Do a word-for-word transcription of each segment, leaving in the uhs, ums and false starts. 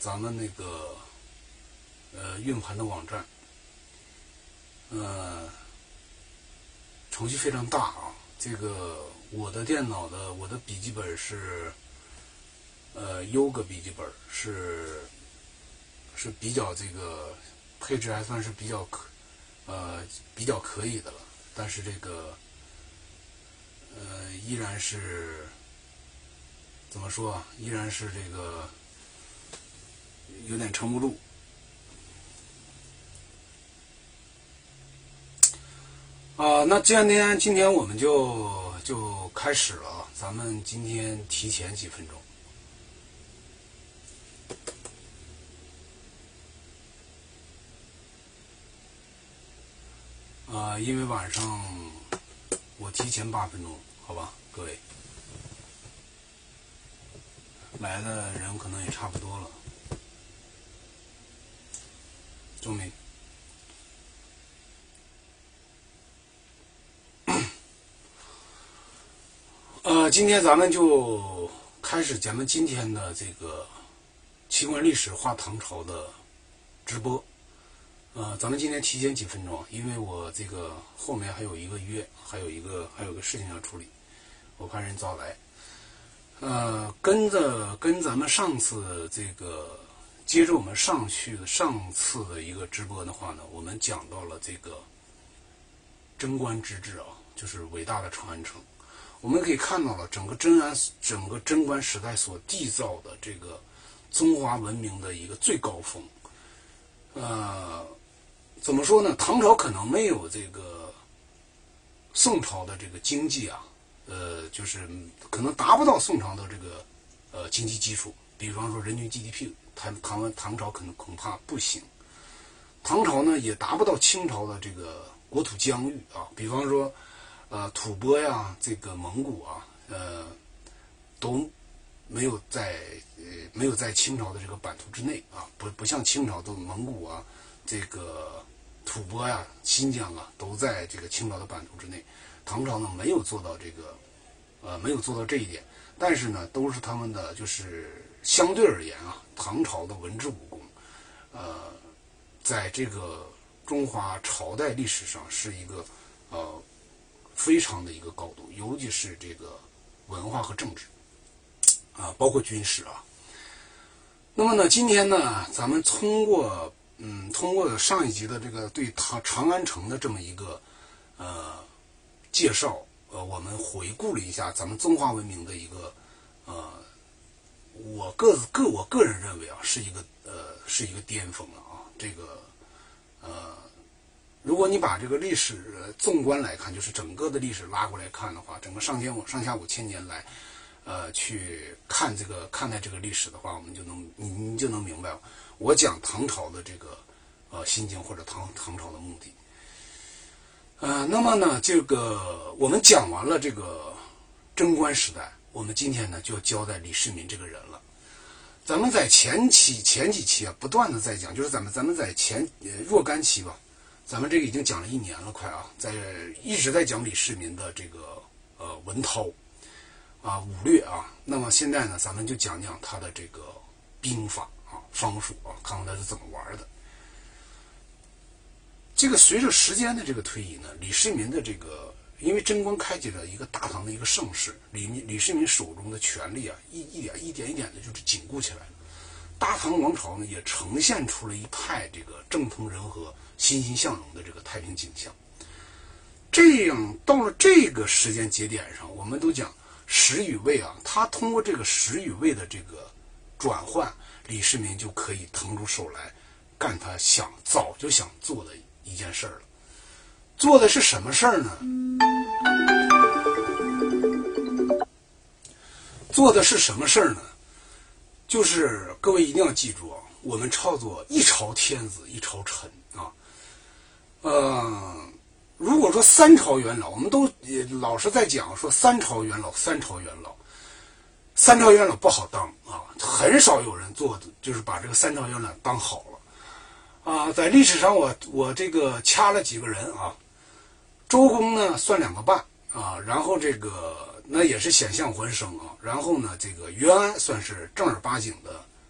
咱们那个呃硬盘的网站，呃，程序非常大啊。这个我的电脑的我的笔记本是呃优格笔记本，是是比较这个配置还算是比较可呃比较可以的了，但是这个呃依然是怎么说啊？依然是这个有点撑不住。啊、呃，那今天今天我们就就开始了啊，咱们今天提前几分钟。啊、呃，因为晚上我提前八分钟，好吧，各位，来的人可能也差不多了。钟明。呃，今天咱们就开始咱们今天的这个奇观历史画唐朝的直播。呃，咱们今天提前几分钟，因为我这个后面还有一个约，还有一个还有个事情要处理，我怕人早来。呃，跟着跟咱们上次这个接着我们上去的上次的一个直播的话呢，我们讲到了这个贞观之治啊，就是伟大的长安城。我们可以看到了整个贞安整个贞观时代所缔造的这个中华文明的一个最高峰。呃，怎么说呢？唐朝可能没有这个宋朝的这个经济啊，呃，就是可能达不到宋朝的这个呃经济基础。比方说人均 G D P， 唐唐唐朝可能恐怕不行。唐朝呢也达不到清朝的这个国土疆域啊，比方说。呃，吐蕃呀，这个蒙古啊，呃，都没有在呃没有在清朝的这个版图之内啊，不不像清朝的蒙古啊，这个吐蕃呀、新疆啊，都在这个清朝的版图之内。唐朝呢没有做到这个，呃，没有做到这一点，但是呢，都是他们的就是相对而言啊，唐朝的文治武功，呃，在这个中华朝代历史上是一个呃。非常的一个高度，尤其是这个文化和政治啊，包括军事啊。那么呢，今天呢，咱们通过嗯，通过上一集的这个对长长安城的这么一个呃介绍，呃，我们回顾了一下咱们中华文明的一个呃，我个个我个人认为啊，是一个呃是一个巅峰了啊，这个呃。如果你把这个历史纵观来看，就是整个的历史拉过来看的话，整个上千五上下五千年来，呃，去看这个看待这个历史的话，我们就能你你就能明白我讲唐朝的这个呃心情或者唐唐朝的目的。呃，那么呢，这个我们讲完了这个贞观时代，我们今天呢就要交代李世民这个人了。咱们在前期前几期啊，不断的在讲，就是咱们咱们在前呃若干期吧。咱们这个已经讲了一年了，快啊，在一直在讲李世民的这个呃文韬啊武略啊。那么现在呢，咱们就讲讲他的这个兵法啊方术啊，看看他是怎么玩的。这个随着时间的这个推移呢，李世民的这个因为贞观开启了一个大唐的一个盛世，李李世民手中的权力啊一一点一点一点的就是紧固起来了。大唐王朝呢也呈现出了一派这个政通人和、欣欣向荣的这个太平景象。这样到了这个时间节点上，我们都讲时与位啊，他通过这个时与位的这个转换，李世民就可以腾出手来干他想早就想做的一件事了。做的是什么事儿呢？做的是什么事儿呢？就是各位一定要记住啊，我们叫做一朝天子一朝臣啊。呃，如果说三朝元老，我们都老是在讲说三朝元老，三朝元老，三朝元老不好当啊，很少有人做的就是把这个三朝元老当好了啊。在历史上我，我我这个掐了几个人啊，周公呢算两个半啊，然后这个。那也是险象环生啊，然后呢，这个袁安算是正儿八经的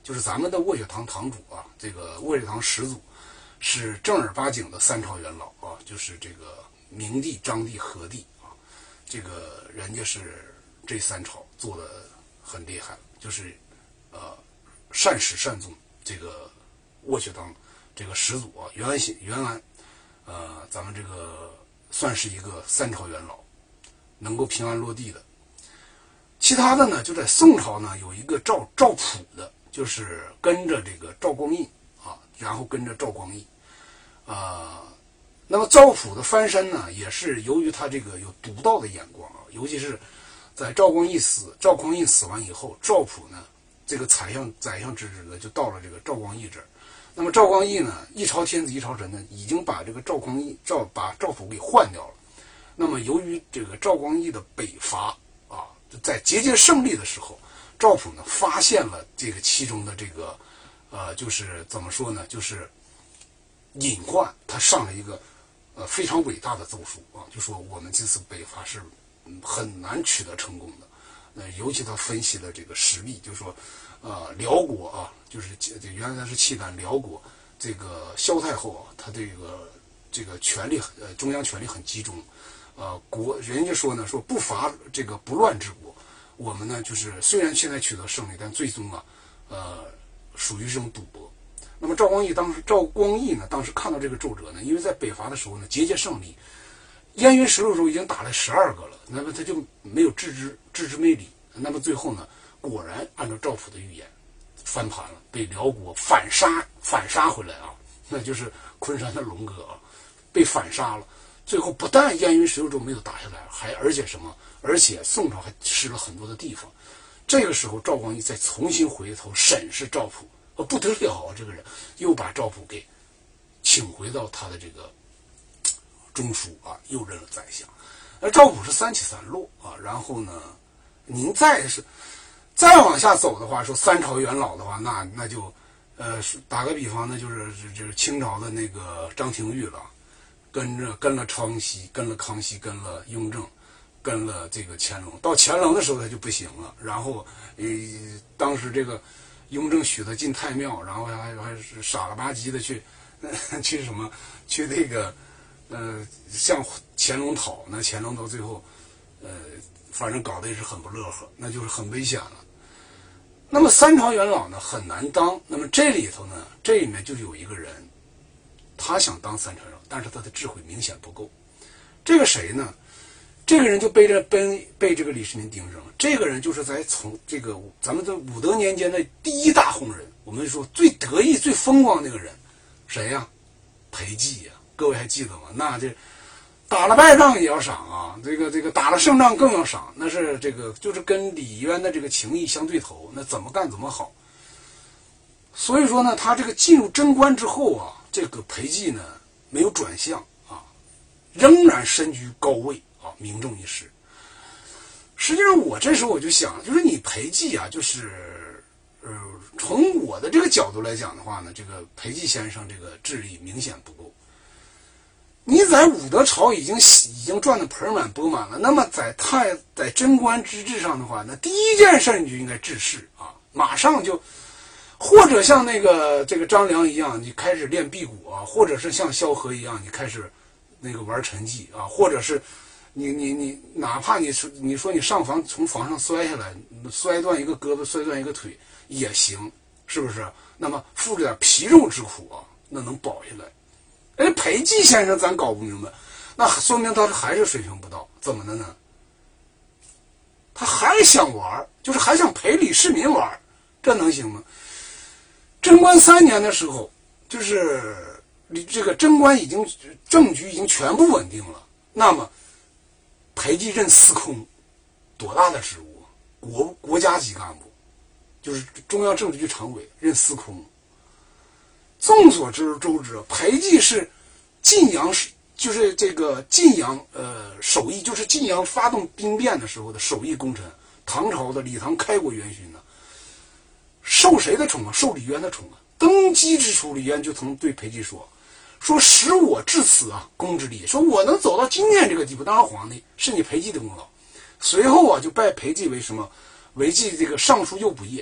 就是咱们的卧雪堂堂主啊，这个卧雪堂始祖是正儿八经的三朝元老啊，就是这个明帝、章帝、和帝啊，这个人家是这三朝做的很厉害，就是呃善始善终，这个卧雪堂这个始祖啊，袁安袁安，呃，咱们这个算是一个三朝元老，能够平安落地的。其他的呢，就在宋朝呢，有一个赵赵普的，就是跟着这个赵光义啊，然后跟着赵光义，啊、呃，那么赵普的翻身呢，也是由于他这个有独到的眼光啊，尤其是在赵光义死赵光义死完以后，赵普呢这个宰相宰相之职呢就到了这个赵光义这儿。那么赵光义呢，一朝天子一朝臣呢，已经把这个赵光义赵把赵普给换掉了。那么由于这个赵光义的北伐啊，在节节胜利的时候，赵普呢发现了这个其中的这个呃，就是怎么说呢，就是隐患，他上了一个呃非常伟大的奏书啊，就说我们这次北伐是很难取得成功的。呃，尤其他分析了这个实例，就说呃辽国啊，就是原来是契丹辽国这个萧太后啊，他这个这个权力呃中央权力很集中。呃，国人家说呢，说不伐这个不乱之国，我们呢就是虽然现在取得胜利，但最终啊，呃，属于这种赌博。那么赵光义当时，赵光义呢，当时看到这个奏折呢，因为在北伐的时候呢，节节胜利，燕云十六州已经打了十二个了，那么他就没有置之置之没理。那么最后呢，果然按照赵普的预言，翻盘了，被辽国反杀反杀回来啊，那就是昆山的龙哥啊，被反杀了。最后不但燕云十六州没有打下来，还而且什么？而且宋朝还失了很多的地方。这个时候，赵光义再重新回头审视赵普，呃，不得了啊！这个人又把赵普给请回到他的这个中书啊，又任了宰相。而赵普是三起三落啊，然后呢，您再是再往下走的话，说三朝元老的话，那那就呃，打个比方，那就是就是清朝的那个张廷玉了。跟着跟了昌熙，跟了康熙，跟了雍正，跟了这个乾隆。到乾隆的时候他就不行了，然后呃，当时这个雍正许他进太庙，然后还还是傻了吧唧的去、呃、去什么去那个呃向乾隆讨，那乾隆到最后呃反正搞得也是很不乐呵，那就是很危险了。那么三朝元老呢很难当，那么这里头呢，这里面就有一个人，他想当三朝元老，但是他的智慧明显不够。这个谁呢？这个人就被这被被这个李世民盯上了。这个人就是在从这个咱们的武德年间的第一大红人，我们说最得意、最风光那个人，谁呀？裴寂呀！各位还记得吗？那这打了败仗也要赏啊，这个这个打了胜仗更要赏，那是这个就是跟李渊的这个情谊相对头，那怎么干怎么好。所以说呢，他这个进入贞观之后啊，这个裴寂呢没有转向啊，仍然身居高位啊，名重一时。实际上我这时候我就想，就是你裴寂啊，就是呃，从我的这个角度来讲的话呢，这个裴寂先生这个智力明显不够。你在武德朝已经已经赚得盆满钵满了，那么在太在贞观之治上的话，那第一件事你就应该治世啊，马上就。或者像那个这个张良一样，你开始练辟谷啊；或者是像萧何一样，你开始那个玩沉寂啊；或者是你你你，哪怕你你说你上房从房上摔下来，摔断一个胳膊，摔断一个腿也行，是不是？那么付着点皮肉之苦啊，那能保下来。哎，裴寂先生咱搞不明白，那说明他还是水平不到，怎么的呢？他还想玩，就是还想陪李世民玩，这能行吗？贞观三年的时候，就是这个贞观已经政局已经全部稳定了。那么，裴寂任司空，多大的职务？国国家级干部，就是中央政治局常委，任司空。众所周知，裴寂是晋阳，就是这个晋阳呃首义，就是晋阳发动兵变的时候的首义功臣，唐朝的李唐开国元勋呢。受谁的宠啊？受李渊的宠啊！登基之初，李渊就曾对裴寂说：“说使我至此啊，功之立。说我能走到今天这个地步，当上皇帝是你裴寂的功劳。”随后啊，就拜裴寂为什么？为记这个尚书右仆射，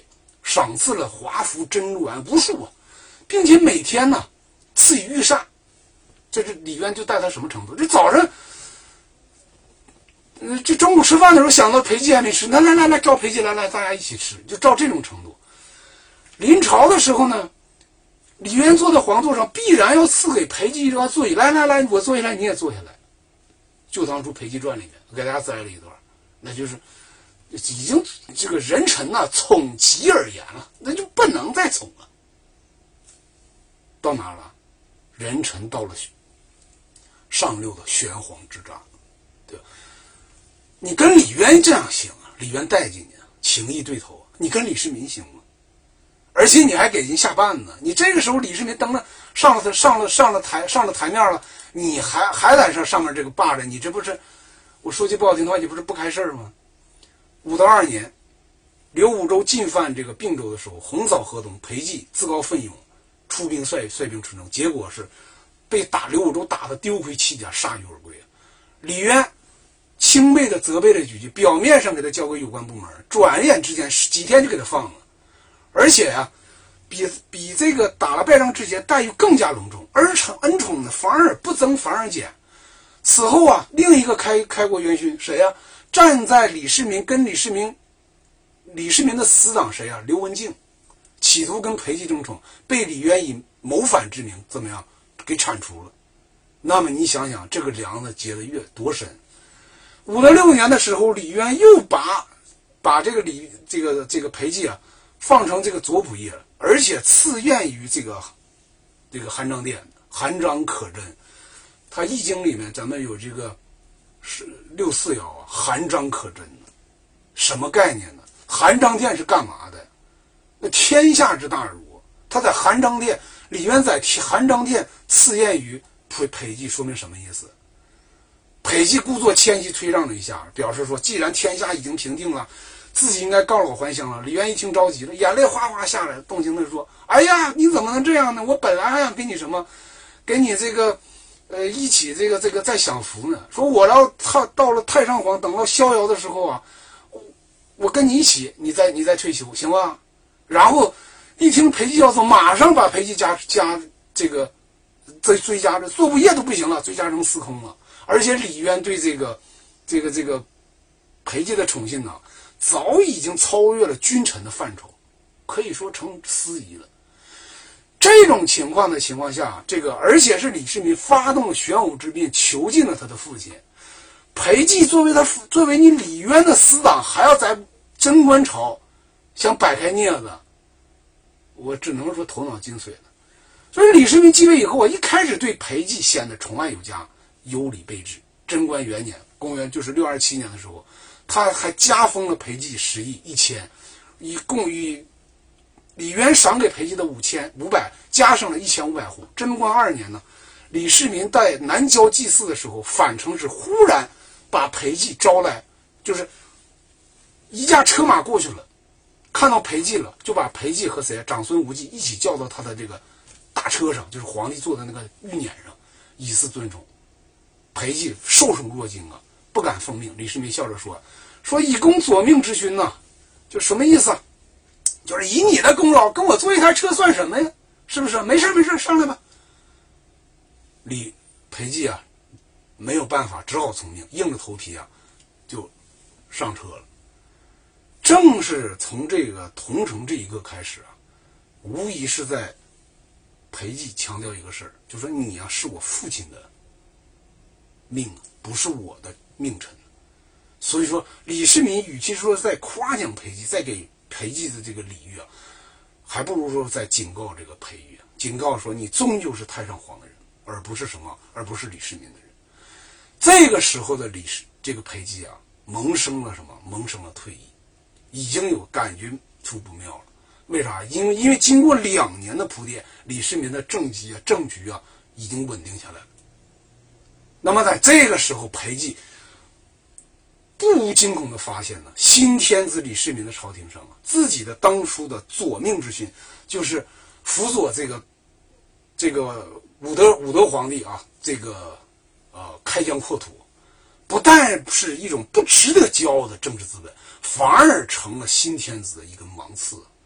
赏赐了华服珍銮无数啊，并且每天呢赐予御膳。这这李渊就带他什么程度？这早上，呃，这中午吃饭的时候想到裴寂还没吃，来来来来，召裴寂来来，大家一起吃，就照这种程度。临朝的时候呢，李渊坐在皇座上，必然要赐给裴寂一个座椅，来来来，我坐下来，你也坐下来。就当初《裴寂传》里面给大家摘了一段，那就是已经这个人臣呐、啊、宠极而言了，那就不能再宠了。到哪了？人臣到了上六的玄黄之战，对吧？你跟李渊这样行啊？李渊待见你啊，情义对头啊。你跟李世民行吗？而且你还给人下绊呢。你这个时候李世民登了上了上了上了台上了台面了，你还还在这上面这个霸着，你这不是，我说句不好听的话，你不是不开事吗？武德二年，刘武周进犯这个并州的时候，横扫河东，裴寂自告奋勇出兵率率兵出征，结果是被打刘武周打得丢盔弃甲，铩羽而归。李渊轻蔑的责备了几句，表面上给他交给有关部门，转眼之间几天就给他放了。而且呀、啊，比比这个打了败仗之前待遇更加隆重，而宠恩宠呢反而不增反而减。此后啊，另一个开开国元勋谁呀、啊？站在李世民跟李世民李世民的死党谁呀、啊？刘文静，企图跟裴寂争宠，被李渊以谋反之名怎么样给铲除了。那么你想想，这个梁子结的越多深。武德六年的时候，李渊又把把这个李这个这个裴寂啊放成这个左仆射，而且赐宴于这个这个韩章殿，韩章可贞。他易经里面咱们有这个是六四爻啊，韩章可贞，什么概念呢？韩章殿是干嘛的？那天下之大儒，他在韩章殿，李渊在韩章殿赐宴于裴裴寂，说明什么意思？裴寂故作谦虚推让了一下，表示说既然天下已经平定了，自己应该告老还乡了。李渊一听着急了，眼泪哗哗下来，动情的说：“哎呀，你怎么能这样呢？我本来还想给你什么，给你这个，呃，一起这个这个再享福呢。说我要到到了太上皇，等到逍遥的时候啊，我, 我跟你一起，你再你再退休，行吧？”然后一听裴寂要走，马上把裴寂加加这个追追加的做不业都不行了，追加成司空了。而且李渊对这个这个这个裴寂的宠信呢，早已经超越了君臣的范畴，可以说成司仪了。这种情况的情况下，这个而且是李世民发动了玄武之变，囚禁了他的父亲。裴寂作为他作为你李渊的死党，还要在贞观朝想摆开镊子，我只能说头脑精髓了。所以李世民继位以后啊，一开始对裴寂显得宠爱有加，有礼备至。贞观元年，公元就是六二七年的时候，他还加封了裴寂十亿一千，以共于李渊赏给裴寂的五千五百，加上了一千五百户。贞观二年呢，李世民在南郊祭祀的时候，返程时忽然把裴寂招来，就是一架车马过去了，看到裴寂了，就把裴寂和谁长孙无忌一起叫到他的这个大车上，就是皇帝坐的那个御辇上，以示尊崇。裴寂受宠若惊啊，不敢奉命。李世民笑着说：“说以公左命之勋呐，就什么意思？就是以你的功劳跟我坐一台车算什么呀？是不是？没事没事，上来吧。”李裴寂啊，没有办法，只好从命，硬着头皮啊，就上车了。正是从这个同城这一个开始啊，无疑是在裴寂强调一个事儿，就说你啊是我父亲的命，不是我的命臣。所以说李世民与其说在夸奖裴寂，在给裴寂的这个礼遇啊，还不如说在警告这个裴寂，警告说你终究是太上皇的人，而不是什么，而不是李世民的人。这个时候的李世这个裴寂啊，萌生了什么？萌生了退意，已经有感觉出不妙了。为啥？因为因为经过两年的铺垫，李世民的政绩啊、政局啊已经稳定下来了。那么在这个时候，裴寂不无惊恐的发现呢，新天子李世民的朝廷上啊，自己的当初的左命之勋，就是辅佐这个这个武德武德皇帝啊，这个呃开疆扩土，不但是一种不值得骄傲的政治资本，反而成了新天子的一个芒刺。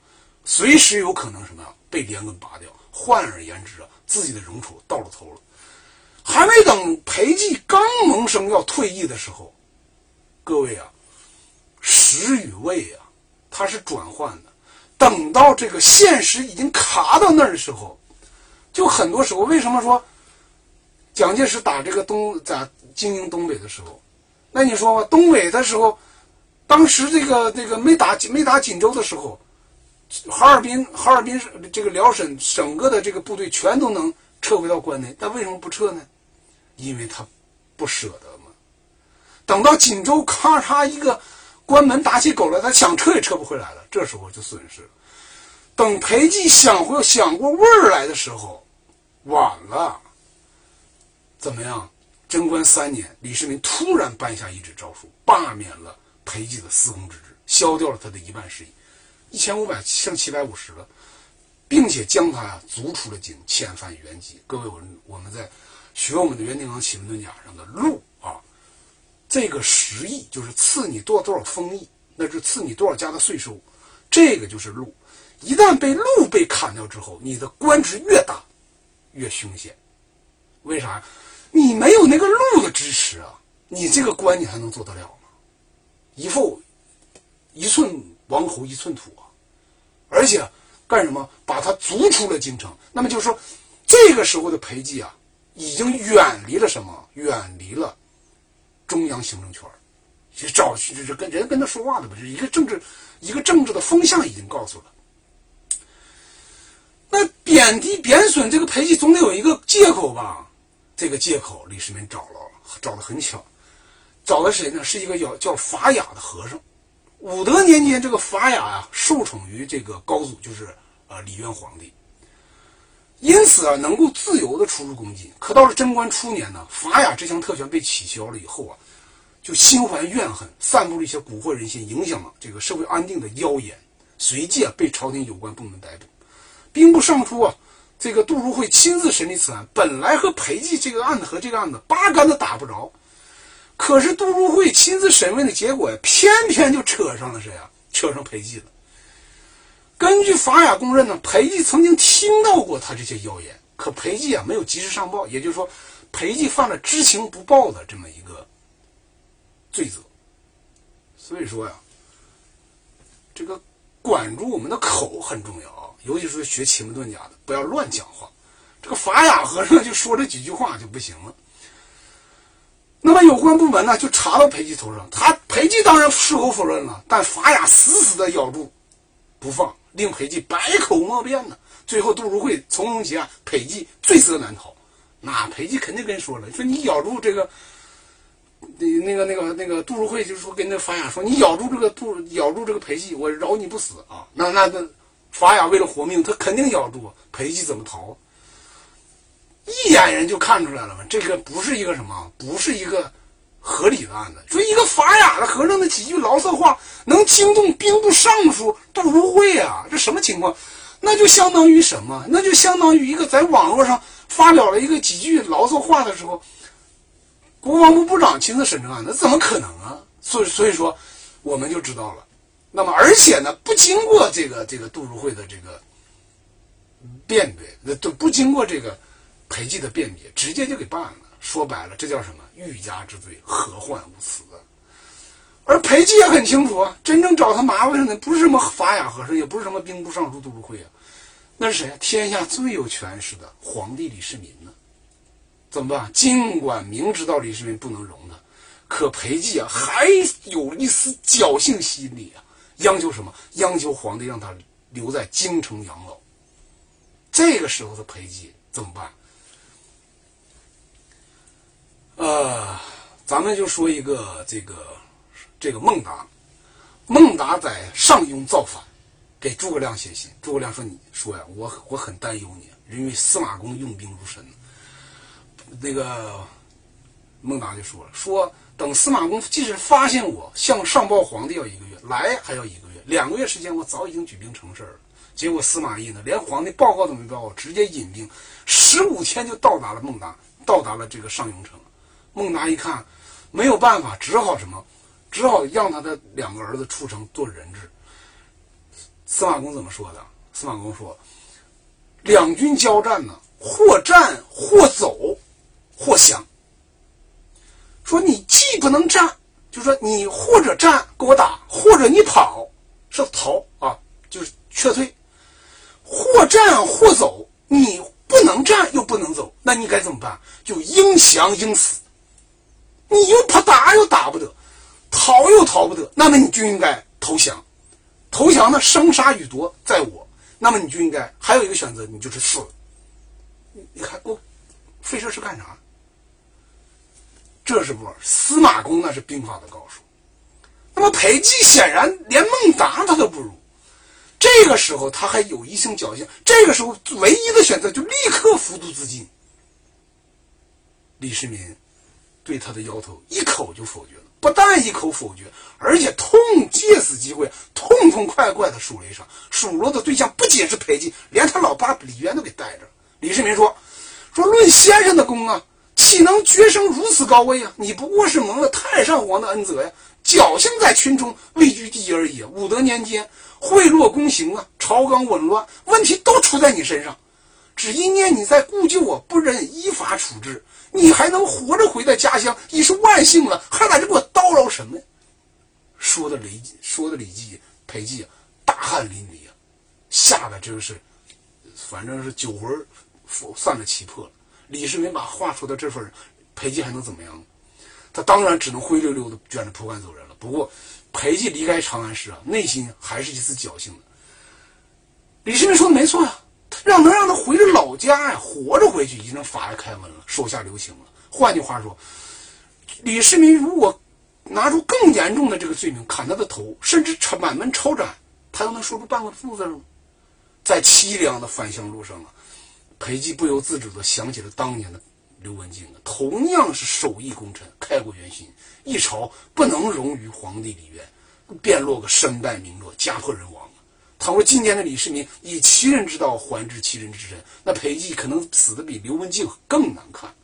随时有可能什么呀被连根拔掉。换而言之啊，自己的荣宠到了头了。还没等裴寂刚萌生要退役的时候，各位啊，时与位啊，它是转换的。等到这个现实已经卡到那儿的时候，就很多时候，为什么说蒋介石打这个东在经营东北的时候，那你说吧，东北的时候，当时这个这个没打没打锦州的时候，哈尔滨哈尔滨这个辽沈整个的这个部队全都能撤回到关内，但为什么不撤呢？因为他不舍得嘛。等到锦州咔嚓一个关门打起狗来，他想撤也撤不回来了，这时候就损失了。等裴寂想回想过味儿来的时候，晚了。怎么样？贞观三年，李世民突然颁下一纸诏书，罢免了裴寂的司空之职，削掉了他的一半事业，一千五百剩七百五十了，并且将他呀逐出了京，遣返原籍。各位，我我们在学我们的袁定罡奇门遁甲上的禄啊，这个十亿就是赐你多少多少封邑，那是赐你多少家的税收，这个就是禄。一旦被禄被砍掉之后，你的官职越大越凶险。为啥？你没有那个禄的支持啊，你这个官你还能做得了吗？一副一寸王侯一寸土啊！而且干什么？把他逐出了京城。那么就是说，这个时候的裴寂啊，已经远离了什么？远离了中央行政权。其实找就是跟人跟他说话的不是一个政治，一个政治的风向已经告诉了。那贬低贬损这个裴寂，总得有一个借口吧？这个借口李世民找了，找得很巧，找的谁呢？是一个叫叫法雅的和尚。武德年间，这个法雅啊，受宠于这个高祖，就是呃李渊皇帝，因此啊，能够自由的出入宫禁。可到了贞观初年呢，法雅这项特权被取消了以后啊，就心怀怨恨，散布了一些蛊惑人心、影响了这个社会安定的谣言，随即啊被朝廷有关部门逮捕。兵部尚书啊，这个杜如晦亲自审理此案，本来和裴寂这个案子和这个案子八竿子打不着，可是杜如晦亲自审问的结果呀，偏偏就扯上了谁啊？扯上裴寂了。根据法雅公认呢，裴寂曾经听到过他这些谣言，可裴寂啊没有及时上报，也就是说，裴寂犯了知情不报的这么一个罪责。所以说呀，这个管住我们的口很重要啊，尤其是学奇门遁甲的，不要乱讲话。这个法雅和尚就说这几句话就不行了。那么有关部门呢，就查到裴寂头上，他裴寂当然矢口否认了，但法雅死死的咬住不放，令裴寂百口莫辩呢。最后杜如晦从容结案，裴寂罪责难逃。那裴寂肯定跟说了，说你咬住这个。那个那个那个杜如晦就是说跟那法雅说，你咬住这个杜咬住这个裴寂，我饶你不死啊！那那那法雅为了活命，他肯定咬住裴寂，怎么逃？一眼人就看出来了嘛，这个不是一个什么，不是一个合理的案子。说一个法雅的和尚的几句牢骚话，能惊动兵部尚书杜如晦啊？这什么情况？那就相当于什么？那就相当于一个在网络上发表了一个几句牢骚话的时候，国防部部长亲自审这案，那怎么可能啊？所以所以说，我们就知道了。那么而且呢，不经过这个这个杜如晦的这个辩别，都不经过这个裴寂的辩别，直接就给办了。说白了，这叫什么？欲加之罪，何患无辞啊！而裴寂也很清楚啊，真正找他麻烦的不是什么法雅和尚，也不是什么兵部尚书杜如晦啊，那是谁啊？天下最有权势的皇帝李世民呢？怎么办？尽管明知道李世民不能容他，可裴寂啊还有一丝侥幸心理啊，央求什么？央求皇帝让他留在京城养老。这个时候的裴寂怎么办？呃，咱们就说一个这个这个孟达，孟达在上庸造反，给诸葛亮写信。诸葛亮说：“你说呀，我我很担忧你，因为司马公用兵如神。”那个孟达就说了，说等司马公即使发现我，向上报皇帝要一个月，来还要一个月，两个月时间我早已经举兵成事了。结果司马懿呢，连皇帝报告都没报告，直接引兵，十五天就到达了孟达，到达了这个上庸城。孟达一看没有办法，只好什么，只好让他的两个儿子出城做人质。司马公怎么说的？ 司马光说，两军交战呢，或战或走或降。说你既不能战，就是说你或者战跟我打，或者你跑是逃啊，就是撤退，或战或走，你不能战又不能走，那你该怎么办？就应降应死。你又怕打又打不得，逃又逃不得，那么你就应该投降。投降呢，生杀予夺在我，那么你就应该还有一个选择，你就是死。你看我费这事干啥？这是不司马公那是兵法的高手。那么裴寂显然连孟达他都不如，这个时候他还有一性侥幸，这个时候唯一的选择就立刻服毒自尽。李世民对他的要求一口就否决了，不但一口否决，而且痛借此机会痛痛快快的数了一场。数落的对象不仅是裴寂，连他老爸李渊都给带着。李世民说说论先生的功啊，岂能决生如此高位啊？你不过是蒙了太上皇的恩泽呀，侥幸在群中位居第一而已。武德年间贿赂公行啊，朝纲紊乱，问题都出在你身上，只一念你在故旧啊，不忍依法处置，你还能活着回到家乡，已是万幸了，还在这给我叨扰什么呀？说的李说的李绩裴寂啊，大汗淋漓啊，吓得真是反正是酒魂散了七魄了。李世民把话说到这份，裴寂还能怎么样？他当然只能灰溜溜的卷着铺盖走人了。不过裴寂离开长安时啊，内心还是一丝侥幸的。李世民说的没错呀、啊，让能让他回着老家呀，活着回去已经法外开恩了，手下留情了。换句话说，李世民如果拿出更严重的这个罪名砍他的头，甚至满门抄斩，他又能说出半个负字吗？在凄凉的返乡路上啊，裴寂不由自主地想起了当年的刘文静啊，同样是手艺功臣，开国元勋，一朝不能容于皇帝李渊，便落个身败名落，家破人亡啊。倘若今天的李世民以其人之道还治其人之身，那裴寂可能死得比刘文静更难看。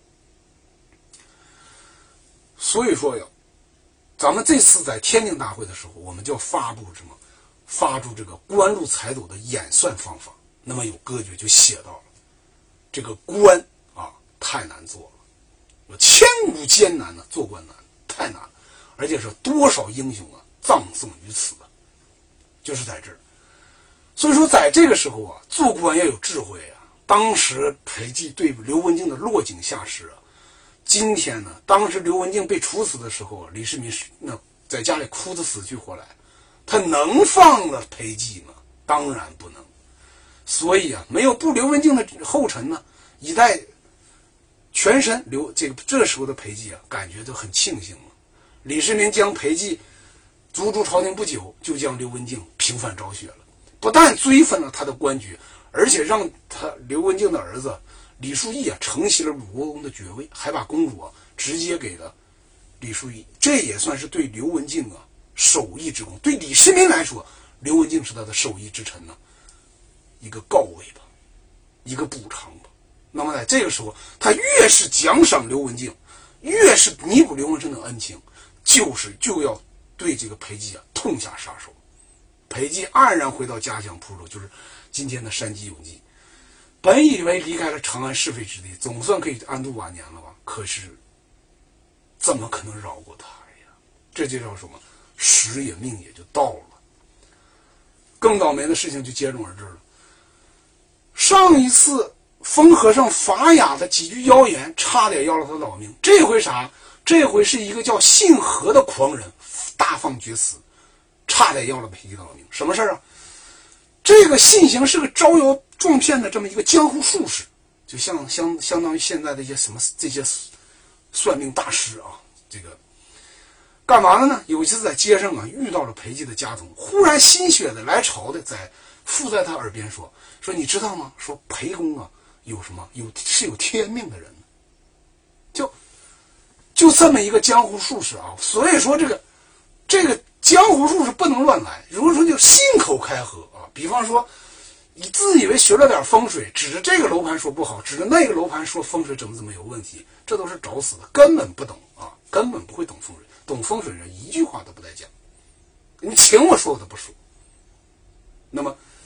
所以说呀，咱们这次在天津大会的时候，我们就要发布什么？发出这个官路财斗的演算方法。那么有歌诀就写到了，这个官啊太难做了，千古艰难呢、啊，做官难太难了，而且是多少英雄啊葬送于此啊，就是在这儿。所以说在这个时候啊，做官要有智慧啊。当时裴寂对刘文静的落井下石啊，今天呢，当时刘文静被处死的时候，李世民那在家里哭得死去活来，他能放了裴寂吗？当然不能。所以啊，没有步刘文静的后尘呢，一代全身刘这个这时候的裴寂啊，感觉都很庆幸了。李世民将裴寂逐出朝廷不久，就将刘文静平反昭雪了，不但追分了他的官爵，而且让他刘文静的儿子李树义啊承袭了鲁国公的爵位，还把公主啊直接给了李树义，这也算是对刘文静啊手艺之功。对李世民来说，刘文静是他的手艺之臣呢、啊。一个告慰吧，一个补偿吧。那么在这个时候，他越是奖赏刘文静，越是弥补刘文静的恩情，就是就要对这个裴寂啊痛下杀手。裴寂黯然回到家乡蒲州，就是今天的山鸡永济。本以为离开了长安是非之地，总算可以安度晚年了吧？可是怎么可能饶过他呀？这就叫什么？时也命也就到了。更倒霉的事情就接踵而至了。上一次风和尚法雅的几句妖言差点要了他老命，这回啥？这回是一个叫信和的狂人大放厥词，差点要了裴寂的老命。什么事啊？这个信行是个招摇撞骗的这么一个江湖术士，就像相相当于现在的一些什么这些算命大师啊，这个干嘛的呢？有一次在街上啊遇到了裴寂的家童，忽然心血的来潮的在附在他耳边说说你知道吗？说裴公啊有什么有是有天命的人，就就这么一个江湖术士啊。所以说这个这个江湖术士不能乱来，如果说就信口开河啊，比方说你自以为学了点风水，指着这个楼盘说不好，指着那个楼盘说风水怎么怎么有问题，这都是找死的，根本不懂啊，根本不会懂风水。懂风水人一句话都不带讲，你请我说我都不说。那么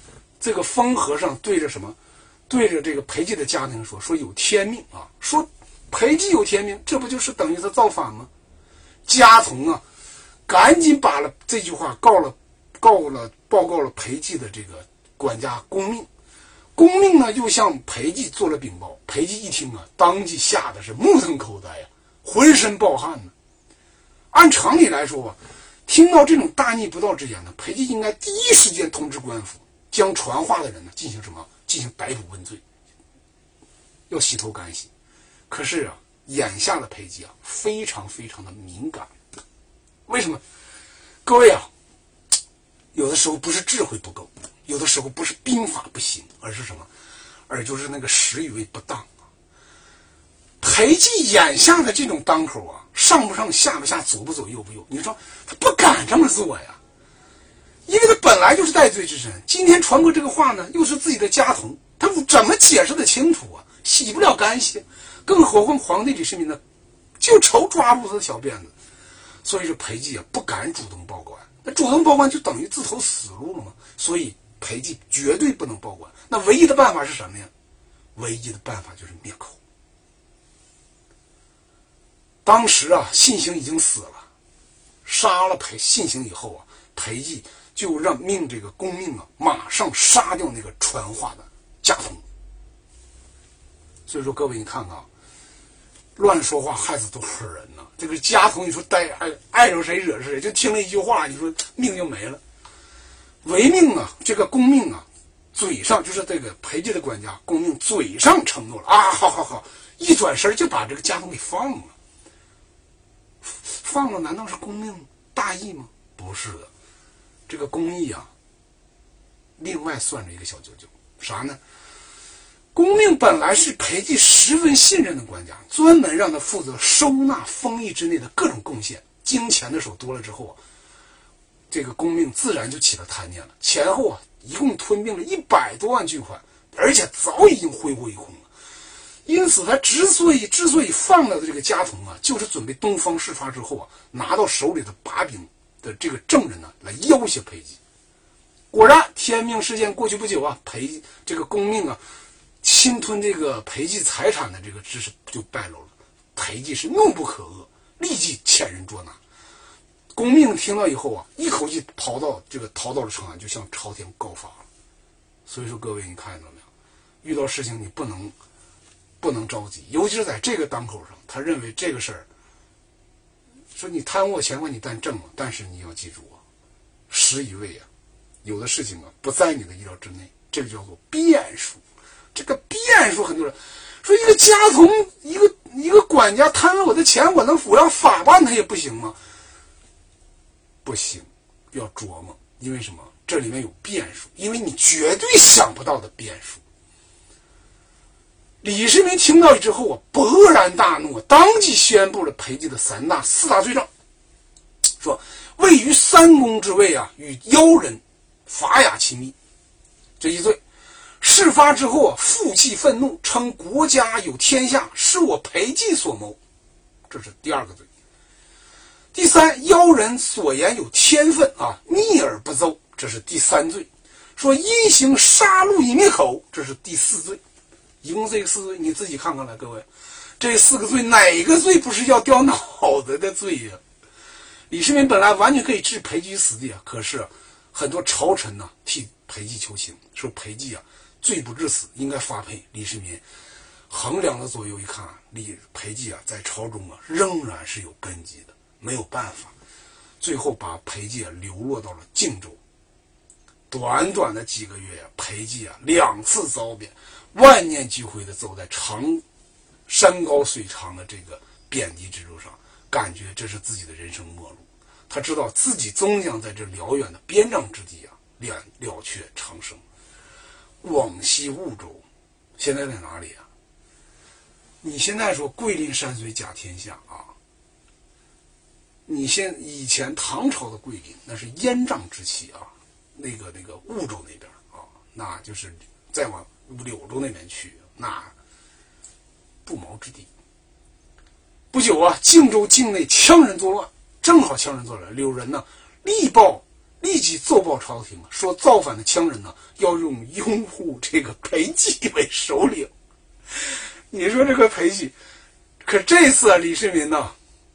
这个疯和尚对着什么？对着这个裴寂的家庭说：“说有天命啊，说裴寂有天命，这不就是等于他造反吗？”家童啊，赶紧把了这句话告了，告了报告了裴寂的这个管家公命。公命呢，又向裴寂做了禀报。裴寂一听啊，当即吓得是目瞪口呆啊，浑身暴汗呢。按常理来说啊，听到这种大逆不道之言呢，裴寂应该第一时间通知官府，将传话的人呢进行什么？进行逮捕问罪，要洗头干洗。可是啊，眼下的裴寂啊，非常非常的敏感。为什么？各位啊，有的时候不是智慧不够，有的时候不是兵法不行，而是什么？而就是那个时与位不当啊。裴寂眼下的这种当口啊，上不上下不下，左不左右不右，你说他不敢这么做呀，因为他本来就是戴罪之身，今天传过这个话呢，又是自己的家童，他怎么解释得清楚啊？洗不了干系，更何况皇帝李世民呢，就愁抓不住他的小辫子，所以说裴寂啊不敢主动报官，那主动报官就等于自投死路了嘛，所以裴寂绝对不能报官。那唯一的办法是什么呀？唯一的办法就是灭口。当时啊，信行已经死了，杀了裴信行以后啊，裴寂就让命这个公命啊，马上杀掉那个传话的家童。所以说，各位你看看啊，乱说话害死多少人呢？这个家童，你说带爱爱着谁惹谁，就听了一句话，你说命就没了。违命啊，这个公命啊，嘴上就是这个裴寂的管家公命嘴上承诺了啊，好好好，一转身就把这个家童给放了。放了难道是公命大义吗？不是的，这个公义啊，另外算着一个小九九，啥呢？公命本来是裴寂十分信任的管家，专门让他负责收纳封邑之内的各种贡献，金钱的手多了之后啊，这个公命自然就起了贪念了，前后啊一共吞并了一百多万巨款，而且早已经挥霍一空了。因此他之所以之所以放了这个家童啊，就是准备东方事发之后啊，拿到手里的把柄的这个证人呢，来要挟裴寂。果然天命事件过去不久啊，裴这个公命啊侵吞这个裴寂财产的这个知识就败露了，裴寂是怒不可遏，立即遣人捉拿。公命听到以后啊，一口气跑到这个逃到了长安，就向朝廷告发了。所以说各位你看到没有，遇到事情你不能不能着急，尤其是在这个当口上，他认为这个事儿，说你贪我钱，我你但正了，但是你要记住啊，时与位啊，有的事情啊不在你的意料之内，这个叫做变数。这个变数，很多人说一个家童，一个一个管家贪了我的钱，我能我要法办他也不行吗？不行，要琢磨，因为什么？这里面有变数，因为你绝对想不到的变数。李世民听到之后啊，勃然大怒，当即宣布了裴寂的三大四大罪状，说位于三公之位啊，与妖人法雅亲密，这一罪。事发之后啊，负气愤怒，称国家有天下，是我裴寂所谋，这是第二个罪。第三，妖人所言有天分啊，逆而不奏，这是第三罪。说因行杀戮以灭口，这是第四罪。一共这四罪，你自己看看来，各位，这四个罪哪个罪不是要掉脑袋的罪呀、啊？李世民本来完全可以置裴寂于死地啊，可是、啊、很多朝臣呢、啊、替裴寂求情，说裴寂啊罪不至死，应该发配。李世民衡量了左右一看，李裴寂啊在朝中啊仍然是有根基的，没有办法，最后把裴寂啊流落到了荆州。短短的几个月啊，裴寂啊两次遭贬，万念俱灰的走在长山高水长的这个贬低之路上，感觉这是自己的人生末路。他知道自己终将在这辽远的边障之地啊了了却长生。往昔婺州现在在哪里啊？你现在说桂林山水甲天下啊，你现以前唐朝的桂林那是燕瘴之气啊，那个那个婺州那边啊，那就是再往柳州那边去，那不毛之地。不久啊，荆州境内羌人作乱，正好羌人作乱，柳人呢力报立即奏报朝廷，说造反的羌人呢要用拥护这个裴寂为首领。你说这个裴寂，可这次啊，李世民呢，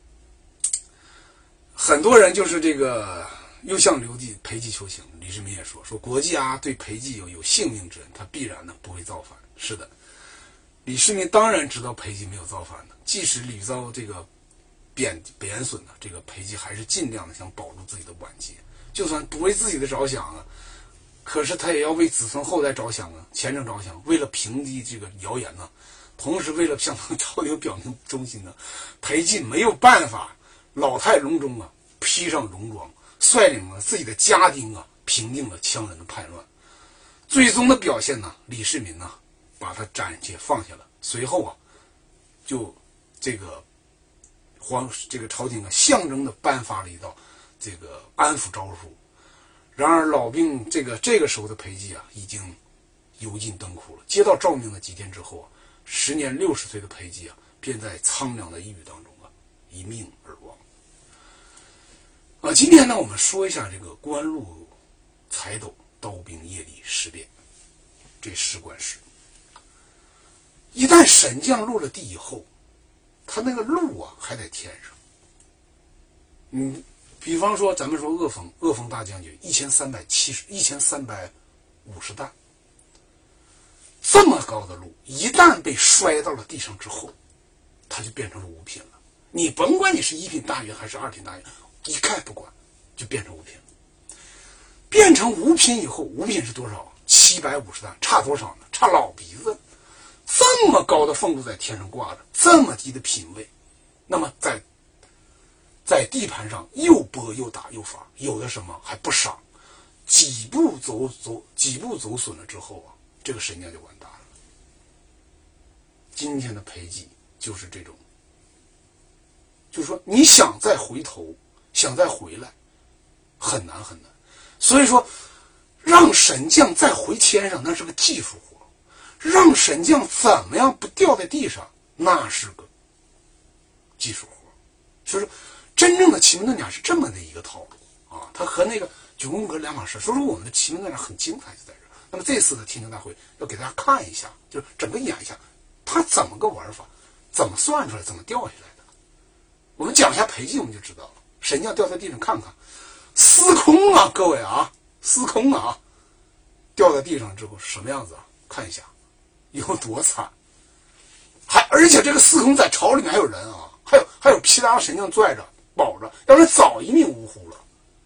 很多人就是这个又向刘季裴寂求情。李世民也说，说国际啊对裴寂有有性命之恩，他必然呢不会造反。是的，李世民当然知道裴寂没有造反的，即使屡遭这个贬贬损呢，这个裴寂还是尽量的想保住自己的晚节。就算不为自己的着想啊，可是他也要为子孙后代着想啊，前程着想。为了平息这个谣言呢，同时为了向朝廷表明忠心呢，裴寂没有办法，老态龙钟啊，披上戎装，率领了自己的家丁啊，平定了羌人的叛乱。最终的表现呢，李世民呢，把他暂且放下了。随后啊，就这个皇这个朝廷啊，象征的颁发了一道这个安抚诏书。然而老兵这个这个时候的裴寂啊，已经油尽灯枯了。接到诏命的几天之后啊，时年六十岁的裴寂啊，便在苍凉的抑郁当中啊，一命而亡。啊，今天呢，我们说一下这个官路财斗刀兵业力事变这事关事。一旦神将落了地以后，他那个路啊还在天上。嗯，比方说咱们说鄂冯，鄂冯大将军一千三百七十一千三百五十担，这么高的路，一旦被摔到了地上之后，它就变成了五品了。你甭管你是一品大员还是二品大员，一概不管，就变成五品了。变成五品以后，五品是多少？七百五十担，差多少呢？差老鼻子。这么高的俸禄在天上挂着，这么低的品位，那么在在地盘上又剥又打又罚，有的什么还不赏，几步走走几步走损了之后啊，这个神将就完蛋了。今天的裴寂就是这种，就是说你想再回头，想再回来，很难很难。所以说，让神将再回天上，那是个技术活。让神将怎么样不掉在地上，那是个技术活。所以说，真正的奇门遁甲是这么的一个套路啊，它和那个九宫格两码事。所以说，我们的奇门遁甲很精彩，就在这儿。那么这次的天庭大会要给大家看一下，就是整个演一下它怎么个玩法，怎么算出来，怎么掉下来的。我们讲一下裴寂，我们就知道了。神将掉在地上看看，司空啊，各位啊，司空啊，掉在地上之后什么样子啊？看一下。有多惨，还而且这个司空在朝里面还有人啊，还有还有皮达神将拽着保着，要不然早一命呜呼了。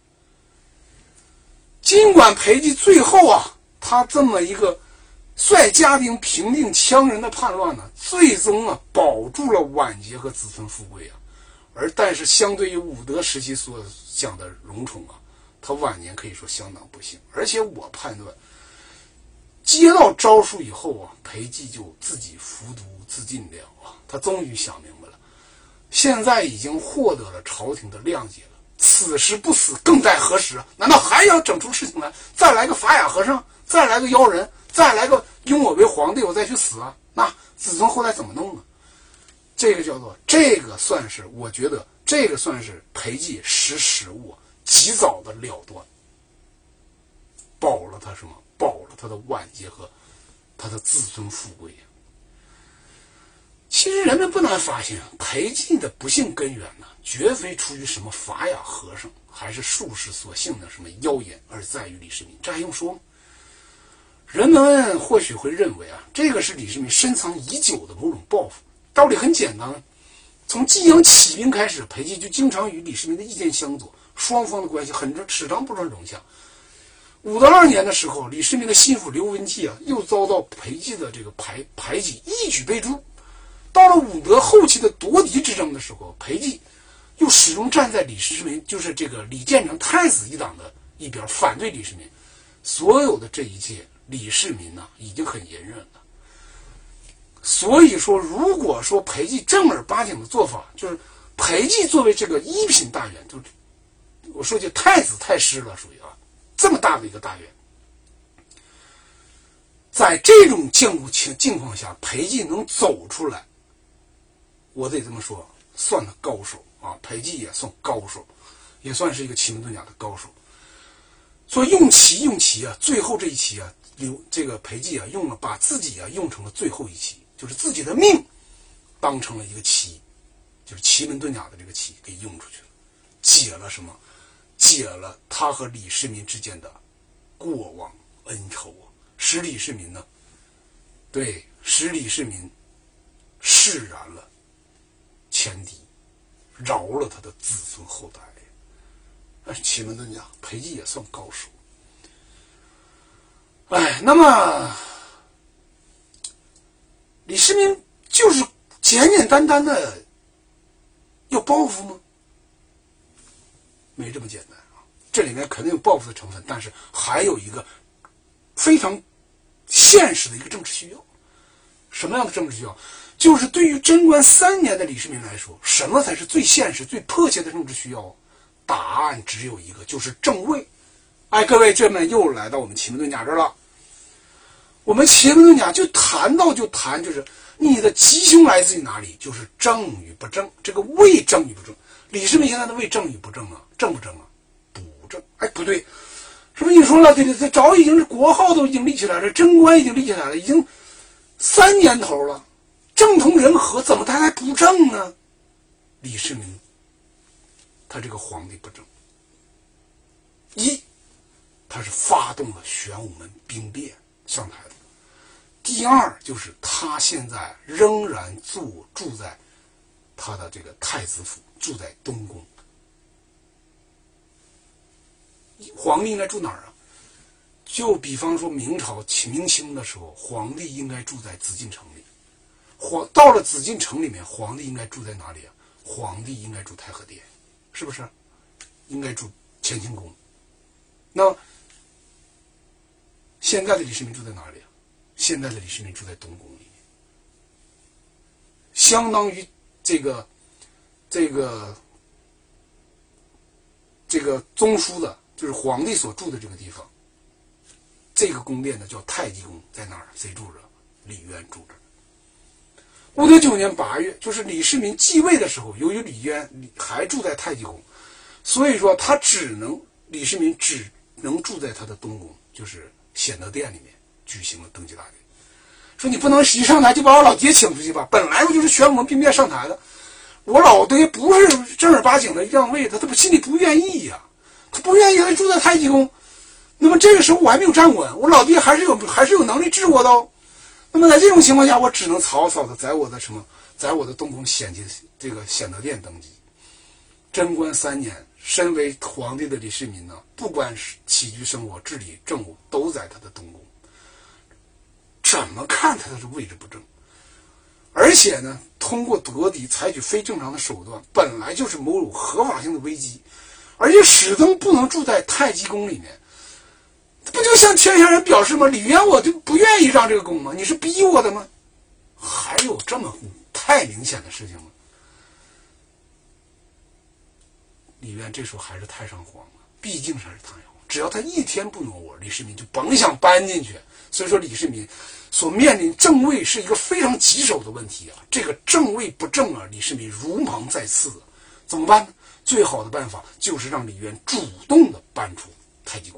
尽管裴寂最后啊，他这么一个率家丁平定羌人的叛乱呢，最终啊保住了晚节和子孙富贵啊，而但是相对于武德时期所讲的荣宠啊，他晚年可以说相当不幸。而且我判断，接到诏书以后啊，裴寂就自己服毒自尽了啊！他终于想明白了，现在已经获得了朝廷的谅解了，此时不死更待何时啊？难道还要整出事情来？再来个法雅和尚，再来个妖人，再来个拥我为皇帝，我再去死啊？那子孙后代怎么弄啊？这个叫做，这个算是，我觉得这个算是裴寂识时务，及早的了断，保了他什么？保了他的晚节和他的子孙富贵呀。其实人们不难发现，裴寂的不幸根源呢，绝非出于什么法雅和尚，还是术士所信的什么妖言，而在于李世民。这还用说吗？人们或许会认为啊，这个是李世民深藏已久的某种报复。道理很简单，从晋阳起兵开始，裴寂就经常与李世民的意见相左，双方的关系很时常不断融洽。武德二年的时候，李世民的心腹刘文季啊，又遭到裴寂的这个排排挤，一举被诛。到了武德后期的夺嫡之争的时候，裴寂又始终站在李世民，就是这个李建成太子一党的一边，反对李世民。所有的这一切，李世民呢、啊、已经很隐忍了。所以说，如果说裴寂正儿八经的做法，就是裴寂作为这个一品大员，就我说句太子太师了，属于啊。这么大的一个大员，在这种境情境况下，裴寂能走出来，我得这么说，算他高手啊！裴寂也算高手，也算是一个奇门遁甲的高手。 说用棋用棋啊，最后这一棋啊，刘这个裴寂啊用了把自己啊用成了最后一棋，就是自己的命当成了一个棋，就是奇门遁甲的这个棋给用出去了，解了什么？解了他和李世民之间的过往恩仇啊，使李世民呢，对，使李世民释然了前敌，饶了他的子孙后代。但是奇门遁甲，裴寂也算高手。哎，那么李世民就是简简单单的要报复吗？没这么简单啊！这里面肯定有报复的成分，但是还有一个非常现实的一个政治需要。什么样的政治需要？就是对于贞观三年的李世民来说，什么才是最现实、最迫切的政治需要？答案只有一个，就是正位。哎，各位，这么又来到我们奇门遁甲这儿了。我们奇门遁甲就谈到就谈，就是你的吉凶来自于哪里？就是正与不正，这个位正与不正。李世民现在的位正与不正啊？正不正啊？不正。哎，不对，是不是你说了？这这早已经是国号都已经立起来了，贞观已经立起来了，已经三年头了，正同人和，怎么他还不正呢？李世民他这个皇帝不正，一他是发动了玄武门兵变上台的，第二就是他现在仍然住住在他的这个太子府，住在东宫。皇帝应该住哪儿啊？就比方说明朝明清的时候，皇帝应该住在紫禁城里。皇到了紫禁城里面，皇帝应该住在哪里啊？皇帝应该住太和殿，是不是？应该住乾清宫。那现在的李世民住在哪里啊？现在的李世民住在东宫里面，相当于这个这个这个宗书的，就是皇帝所住的这个地方。这个宫殿呢叫太极宫，在哪儿？谁住着？李渊住着。武德九年八月，就是李世民继位的时候，由于李渊还住在太极宫，所以说他只能李世民只能住在他的东宫，就是显德殿里面举行了登基大典。说你不能一上台就把我老爹请出去吧？本来不就是玄武门兵变上台的，我老爹不是正儿八经的让位，他他不心里不愿意呀、啊，他不愿意，他住在太极宫。那么这个时候我还没有站稳，我老爹还是有还是有能力治我的哦。那么在这种情况下，我只能草草的在我的什么，在我的东宫显进这个显德殿登基。贞观三年，身为皇帝的李世民呢，不管是起居生活、治理政务，都在他的东宫。怎么看他是位置不正？而且呢，通过夺嫡采取非正常的手段，本来就是某种合法性的危机，而且始终不能住在太极宫里面。不就向天下人表示吗？李渊我就不愿意让这个宫吗？你是逼我的吗？还有这么太明显的事情吗？李渊这时候还是太上皇了，毕竟还是太上皇，只要他一天不挪窝，李世民就甭想搬进去。所以说李世民所面临正位是一个非常棘手的问题啊，这个正位不正啊，李世民如芒在刺，怎么办呢？最好的办法就是让李渊主动的搬出太极宫。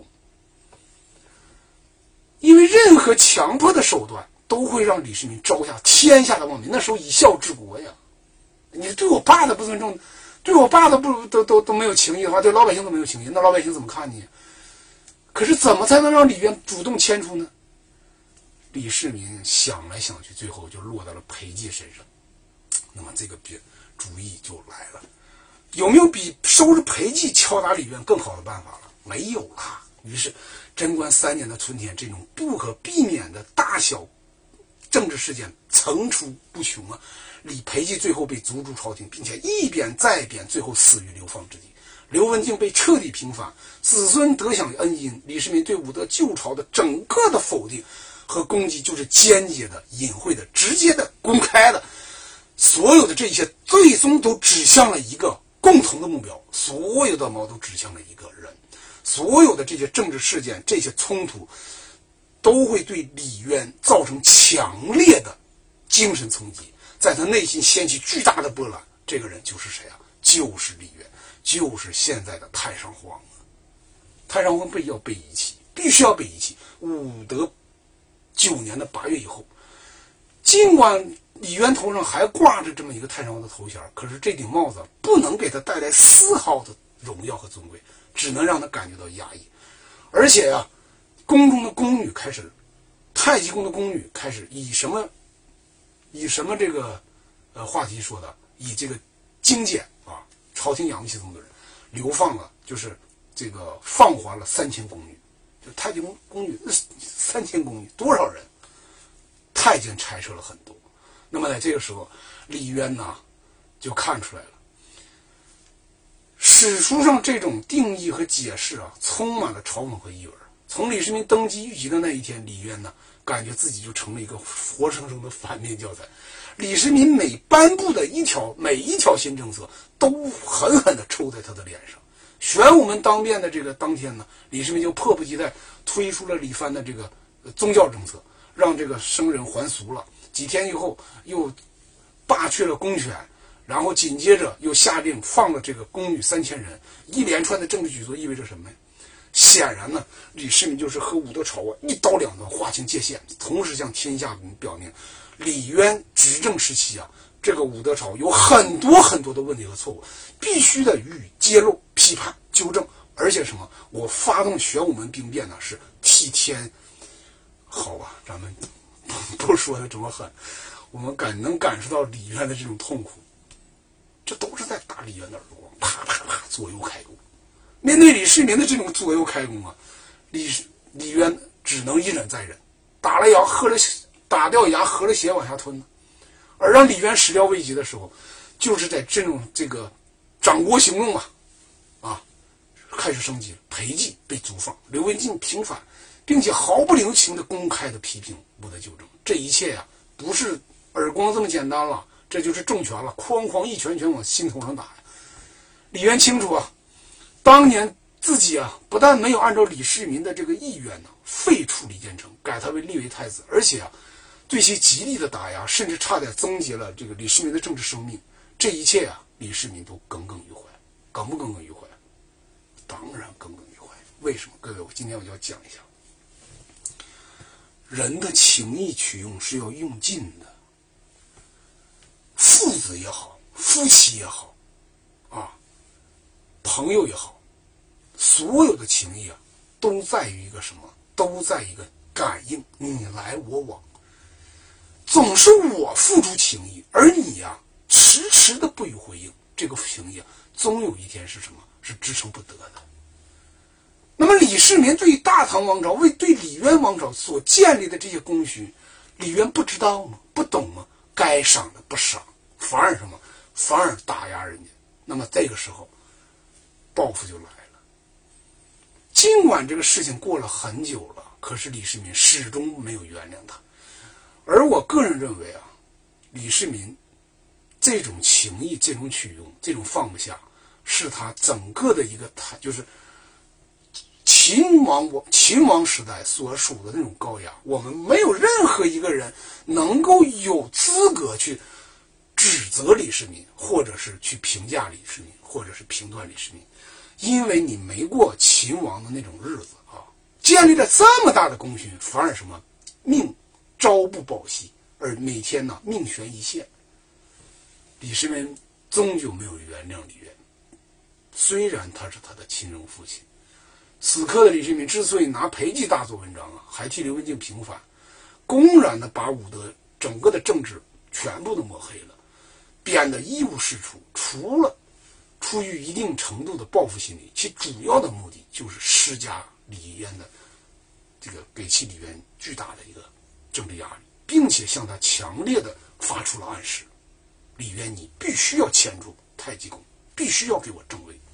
因为任何强迫的手段都会让李世民招下天下的望民，那时候以孝治国呀，你对我爸的不尊重，对我爸的不都都都没有情谊的话，对老百姓都没有情谊，那老百姓怎么看你？可是怎么才能让李渊主动迁出呢？李世民想来想去，最后就落到了裴寂身上。那么这个主意就来了，有没有比收拾裴寂敲打李渊更好的办法了？没有了。于是贞观三年的春天，这种不可避免的大小政治事件层出不穷啊！李裴寂最后被逐出朝廷，并且一贬再贬，最后死于流放之地。刘文静被彻底平反，子孙得享恩荫。李世民对武德旧朝的整个的否定和攻击，就是间接的、隐晦的、直接的、公开的，所有的这些最终都指向了一个共同的目标，所有的矛都指向了一个人。所有的这些政治事件、这些冲突，都会对李渊造成强烈的精神冲击，在他内心掀起巨大的波澜。这个人就是谁啊？就是李渊，就是现在的太上皇。 太上皇被要被遗弃，必须要被遗弃。武德九年的八月以后，尽管李渊头上还挂着这么一个太上皇的头衔，可是这顶帽子不能给他带来丝毫的荣耀和尊贵，只能让他感觉到压抑。而且啊，宫中的宫女开始，太极宫的宫女开始以什么以什么这个呃话题说的，以这个精简啊，朝廷养不起这么多人，流放了，就是这个放还了三千宫女，就太极宫宫女三千宫女多少人？太监差撤了很多。那么在这个时候，李渊呢就看出来了，史书上这种定义和解释啊，充满了嘲讽和意味。从李世民登基遇袭的那一天，李渊呢感觉自己就成了一个活生生的反面教材。李世民每颁布的一条每一条新政策，都狠狠地抽在他的脸上。玄武门当变的这个当天呢，李世民就迫不及待推出了李藩的这个宗教政策，让这个僧人还俗了。几天以后又罢去了公权，然后紧接着又下令放了这个宫女三千人。一连串的政治举措意味着什么呀？显然呢，李世民就是和武德朝啊一刀两断，划清界限，同时向天下表明，李渊执政时期啊，这个武德朝有很多很多的问题和错误，必须得予以揭露、批判、纠正。而且什么？我发动玄武门兵变呢，是替天。好吧，咱们不说的这么狠，我们感能感受到李渊的这种痛苦，这都是在打李渊的耳光，啪啪啪左右开弓。面对李世民的这种左右开弓啊，李李渊只能一忍再忍，打了牙喝了打掉牙喝了血往下吞呢。而让李渊始料未及的时候，就是在这种这个掌国行动啊啊开始升级了。裴寂被逐放，刘文静平反，并且毫不留情的公开的批评武德纠正。这一切呀、啊，不是耳光这么简单了，这就是重拳了，哐哐一拳拳往心头上打呀。李渊清楚啊，当年自己啊，不但没有按照李世民的这个意愿呢，废除李建成，改他为立为太子，而且啊，对其极力的打压，甚至差点增结了这个李世民的政治生命。这一切啊，李世民都耿耿于怀。耿不耿耿于怀？当然耿耿于怀。为什么？各位，我今天我就要讲一下，人的情义取用是要用尽的，父子也好，夫妻也好，啊，朋友也好，所有的情谊啊，都在于一个什么？都在一个感应，你来我往。总是我付出情谊，而你呀、啊，迟迟的不予回应，这个情谊啊，终有一天是什么？是支撑不得的。那么李世民对于大唐王朝为对李渊王朝所建立的这些功勋，李渊不知道吗？不懂吗？该赏的不赏，反而什么？反而打压人家。那么这个时候，报复就来了。尽管这个事情过了很久了，可是李世民始终没有原谅他。而我个人认为啊，李世民这种情谊、这种取用、这种放不下，是他整个的一个他就是秦王秦王时代所属的那种高压。我们没有任何一个人能够有资格去指责李世民，或者是去评价李世民，或者是评断李世民，因为你没过秦王的那种日子啊，建立了这么大的功勋，反而什么命朝不保夕，而每天呢命悬一线。李世民终究没有原谅李渊，虽然他是他的亲生父亲。此刻的李世民之所以拿裴寂大做文章啊，还替刘文静平反，公然的把武德整个的政治全部都抹黑了，贬得一无是处。除了出于一定程度的报复心理，其主要的目的就是施加李渊的这个给其李渊巨大的一个政治压力，并且向他强烈的发出了暗示：李渊，你必须要迁入太极宫，必须要给我正位。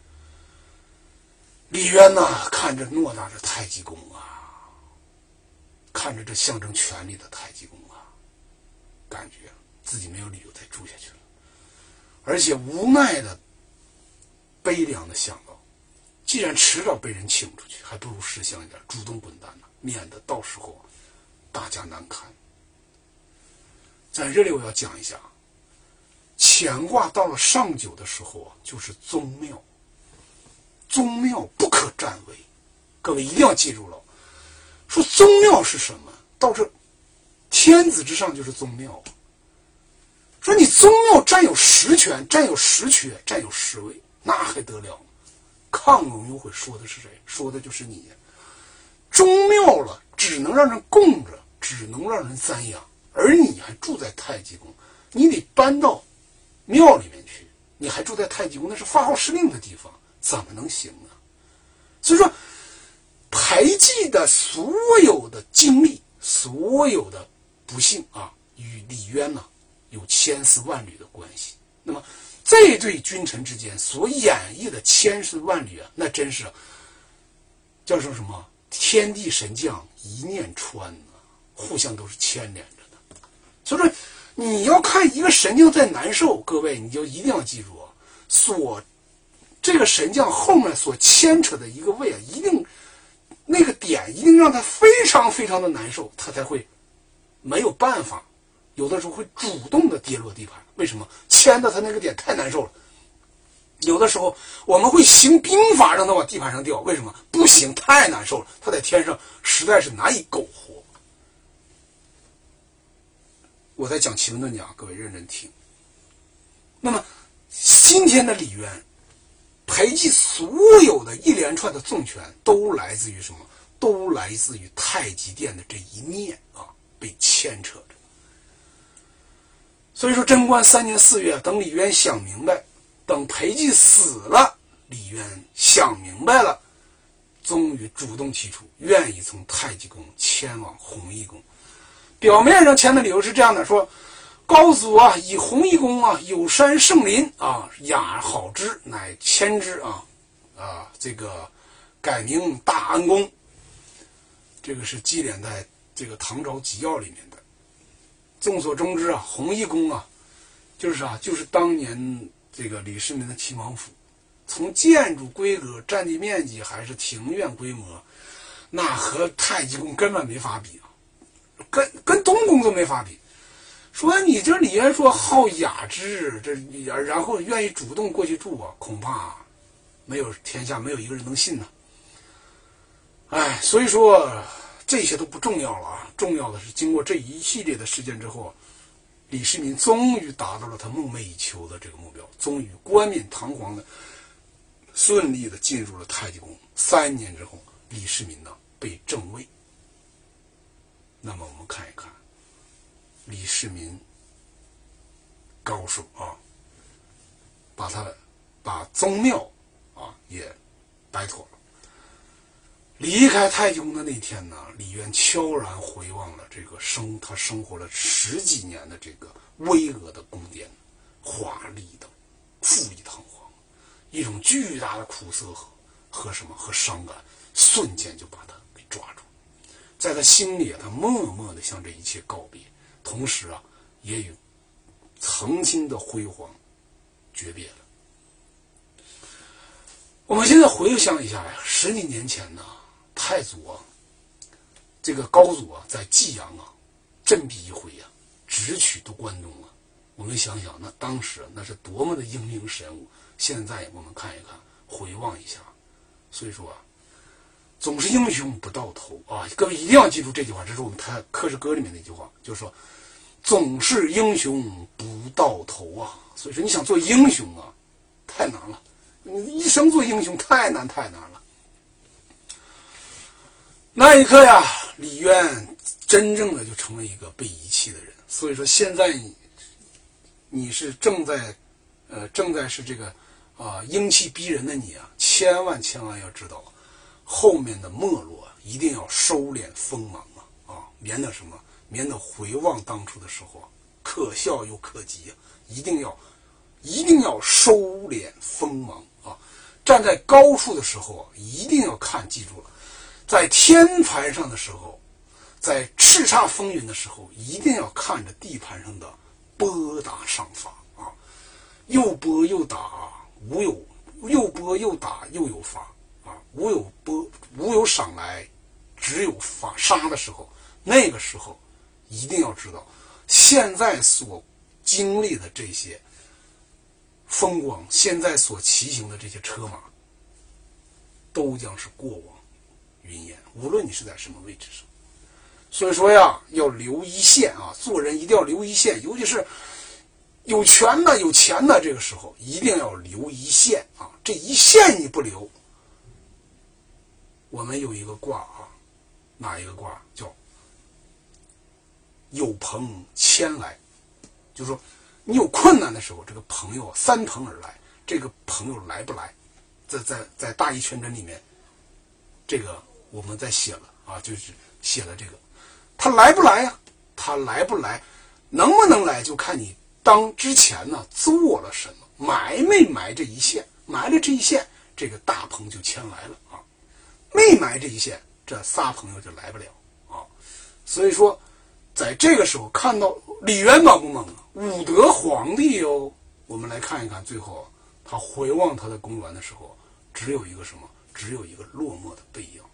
李渊呐，看着偌大的太极宫啊，看着这象征权力的太极宫啊，感觉自己没有理由再住下去了，而且无奈的、悲凉的想到，既然迟早被人请出去，还不如识相一点，主动滚蛋呢，免得到时候大家难堪。在这里我要讲一下，乾卦到了上九的时候啊，就是宗庙。宗庙不可占为， 各位一定要记住了。说宗庙是什么？到这天子之上就是宗庙。说你宗庙占有实权，占有实权，占有实位，那还得了？抗龙游会说的是谁？说的就是你。宗庙了，只能让人供着，只能让人瞻仰，而你还住在太极宫，你得搬到庙里面去，你还住在太极宫，那是发号施令的地方，怎么能行呢？所以说排济的所有的经历，所有的不幸啊，与李渊呢有千丝万缕的关系。那么这对君臣之间所演绎的千丝万缕啊，那真是叫做什么天地神将一念穿呢，互相都是牵连着的。所以说你要看一个神将在难受，各位你就一定要记住啊，所这个神将后面所牵扯的一个位啊，一定那个点一定让他非常非常的难受，他才会没有办法，有的时候会主动的跌落地盘。为什么？牵到他那个点太难受了。有的时候我们会行兵法让他往地盘上掉，为什么？不行，太难受了，他在天上实在是难以苟活。我在讲奇门遁甲，各位认真听。那么今天的李渊裴寂所有的一连串的纵权都来自于什么？都来自于太极殿的这一念啊，被牵扯着。所以说贞观三年四月，等李渊想明白，等裴寂死了，李渊想明白了，终于主动提出愿意从太极宫迁往弘义宫。表面上迁的理由是这样的，说高祖啊，以弘义宫啊有山胜林啊，雅好之，乃迁之啊啊，这个改名大安宫。这个是记载在这个唐朝纪要里面的。众所周知啊，弘义宫啊，就是啊，就是当年这个李世民的齐王府，从建筑规格、占地面积还是庭院规模，那和太极宫根本没法比啊，跟跟东宫都没法比。说你这李渊说好雅致，这然后愿意主动过去住啊，恐怕没有天下没有一个人能信呢。哎，所以说这些都不重要了啊，重要的是经过这一系列的事件之后，李世民终于达到了他梦寐以求的这个目标，终于冠冕堂皇的顺利的进入了太极宫。三年之后，李世民呢被正位。那么我们看一看李世民高手啊，把他把宗庙啊也摆妥了。离开太极宫的那天呢，李渊悄然回望了这个生他生活了十几年的这个巍峨的宫殿，华丽的富丽堂皇，一种巨大的苦涩和和什么和伤感瞬间就把他给抓住。在他心里，他默默地向这一切告别，同时啊，也与曾经的辉煌诀别了。我们现在回想一下呀，十几年前呢，太祖啊，这个高祖啊，在济阳啊，振臂一挥啊，直取都关中啊。我们想想，那当时那是多么的英明神武。现在我们看一看，回望一下，所以说啊，总是英雄不到头啊！各位一定要记住这句话，这是我们太课时歌里面的一句话，就是说，总是英雄不到头啊！所以说，你想做英雄啊，太难了，你一生做英雄太难太难了。那一刻呀，李渊真正的就成为一个被遗弃的人。所以说，现在你你是正在，呃，正在是这个啊、呃、英气逼人的你啊，千万千万要知道，后面的没落一定要收敛锋芒啊啊，免得什么，免得回望当初的时候可笑又可及啊！一定要一定要收敛锋芒啊！站在高处的时候啊，一定要看，记住了。在天盘上的时候，在叱咤风云的时候，一定要看着地盘上的拨打上法啊，又拨又打，无有又拨又打又有法啊，无有拨无有赏来，只有法杀的时候，那个时候一定要知道，现在所经历的这些风光，现在所骑行的这些车马，都将是过往云烟，无论你是在什么位置上。所以说呀，要留一线啊，做人一定要留一线，尤其是有权的、有钱的，这个时候一定要留一线啊！这一线你不留，我们有一个卦啊，哪一个卦叫有朋千来？就是说，你有困难的时候，这个朋友三朋而来，这个朋友来不来？在在在大义全真里面，这个我们在写了啊，就是写了这个，他来不来呀？他来不来，能不能来，就看你当之前呢做了什么，埋没埋这一线，埋了这一线，这个大朋就牵来了啊；没埋这一线，这仨朋友就来不了啊。所以说，在这个时候看到李渊猛不猛啊？武德皇帝哟，我们来看一看，最后他回望他的公园的时候，只有一个什么？只有一个落寞的背影。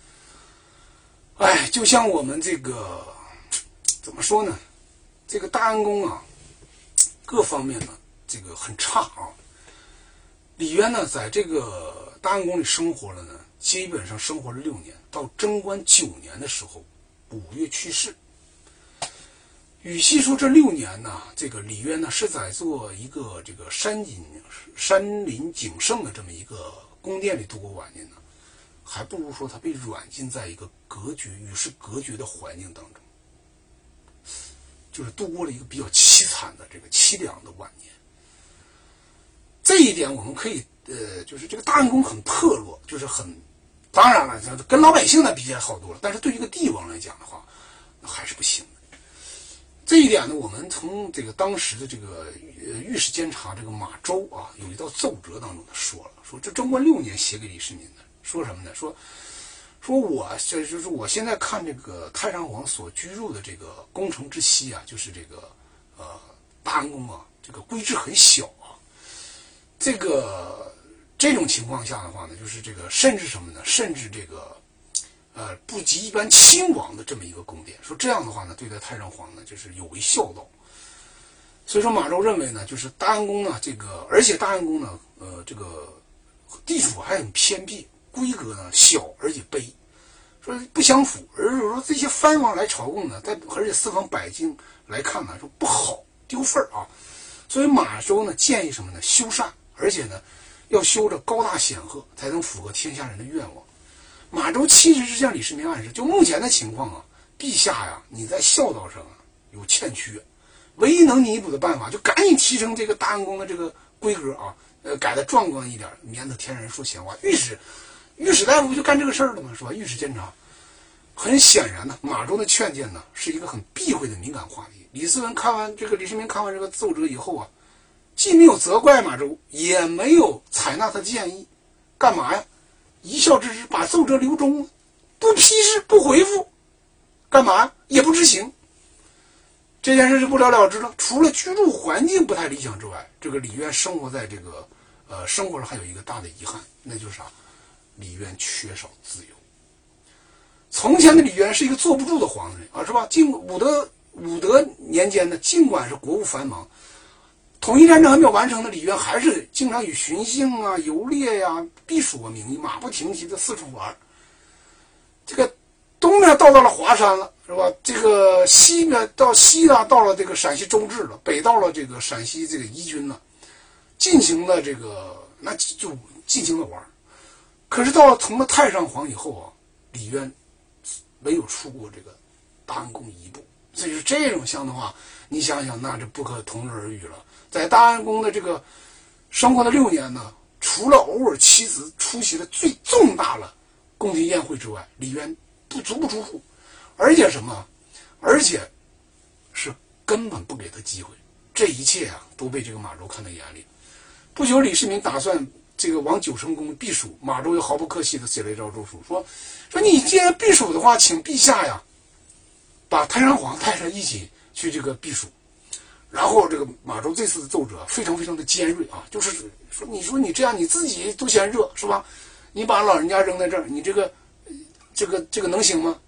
哎，就像我们这个怎么说呢？这个大安宫啊，各方面呢，这个很差啊。李渊呢，在这个大安宫里生活了呢，基本上生活了六年，到贞观九年的时候，五月去世。与其说这六年呢，这个李渊呢是在做一个这个山景山林景胜的这么一个宫殿里度过晚年呢，还不如说他被软禁在一个隔绝与世隔绝的环境当中，就是度过了一个比较凄惨的这个凄凉的晚年。这一点我们可以呃，就是这个大安宫很破落，就是很，当然了，跟老百姓呢比起来好多了，但是对于一个帝王来讲的话，那还是不行的。这一点呢，我们从这个当时的这个呃御史监察这个马周啊，有一道奏折当中他说了，说这贞观六年写给李世民的，说什么呢？说说我这就是我现在看这个太上皇所居住的这个宫城之西啊，就是这个呃大安宫啊，这个规制很小啊。这个这种情况下的话呢，就是这个甚至什么呢？甚至这个。呃，不及一般亲王的这么一个宫殿，说这样的话呢，对待太上皇呢，就是有违孝道。所以说马周认为呢，就是大安宫呢，这个而且大安宫呢，呃，这个地处还很偏僻，规格呢小而且卑，说不相符。而是说这些藩王来朝贡呢，在而且四方百姓来看呢，说不好，丢份啊。所以马周呢建议什么呢？修缮，而且呢要修着高大显赫，才能符合天下人的愿望。马周其实是向李世民暗示，就目前的情况啊，陛下呀，你在孝道上啊有欠缺，唯一能弥补的办法，就赶紧提升这个大安宫的这个规格啊，呃，改得壮观一点，免得天人说闲话。御史，御史大夫不就干这个事儿了吗？是吧？御史监察，很显然呢，马周的劝谏呢是一个很避讳的敏感话题。李思文看完这个李世民看完这个奏折以后啊，既没有责怪马周，也没有采纳他建议，干嘛呀？一笑置之，把奏折留中，不批示不回复，干嘛也不执行，这件事就不了了之了。除了居住环境不太理想之外，这个李渊生活在这个呃生活上还有一个大的遗憾，那就是啥？李渊缺少自由。从前的李渊是一个坐不住的皇帝啊，是吧？尽武德武德年间呢，尽管是国务繁忙，统一战争还没有完成的李渊还是经常以巡幸啊、游猎呀、啊、避暑的名义，马不停蹄的四处玩。这个东面到到了华山了，是吧？这个西面到西啊，到了这个陕西周至了，北到了这个陕西这个宜君了，尽情的这个那就尽情的玩。可是到了从了太上皇以后啊，李渊没有出过这个大安宫一步。所以说这种像的话，你想想，那就不可同日而语了。在大安宫的这个生活的六年呢，除了偶尔妻子出席了最重大的宫廷宴会之外，李渊不足不出户，而且什么，而且是根本不给他机会。这一切啊，都被这个马周看在眼里。不久，李世民打算这个往九成宫避暑，马周又毫不客气地写了一诏奏书，说说你既然避暑的话，请陛下呀，把太上皇带上一起去这个避暑。然后这个马周这次的奏折非常非常的尖锐啊，就是说，你说你这样你自己都嫌热是吧？你把老人家扔在这儿，你这个这个这个能行吗？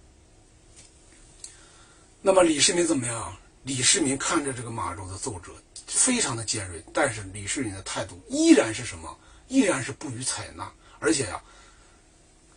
那么李世民怎么样？李世民看着这个马周的奏折非常的尖锐，但是李世民的态度依然是什么？依然是不予采纳，而且呀、啊，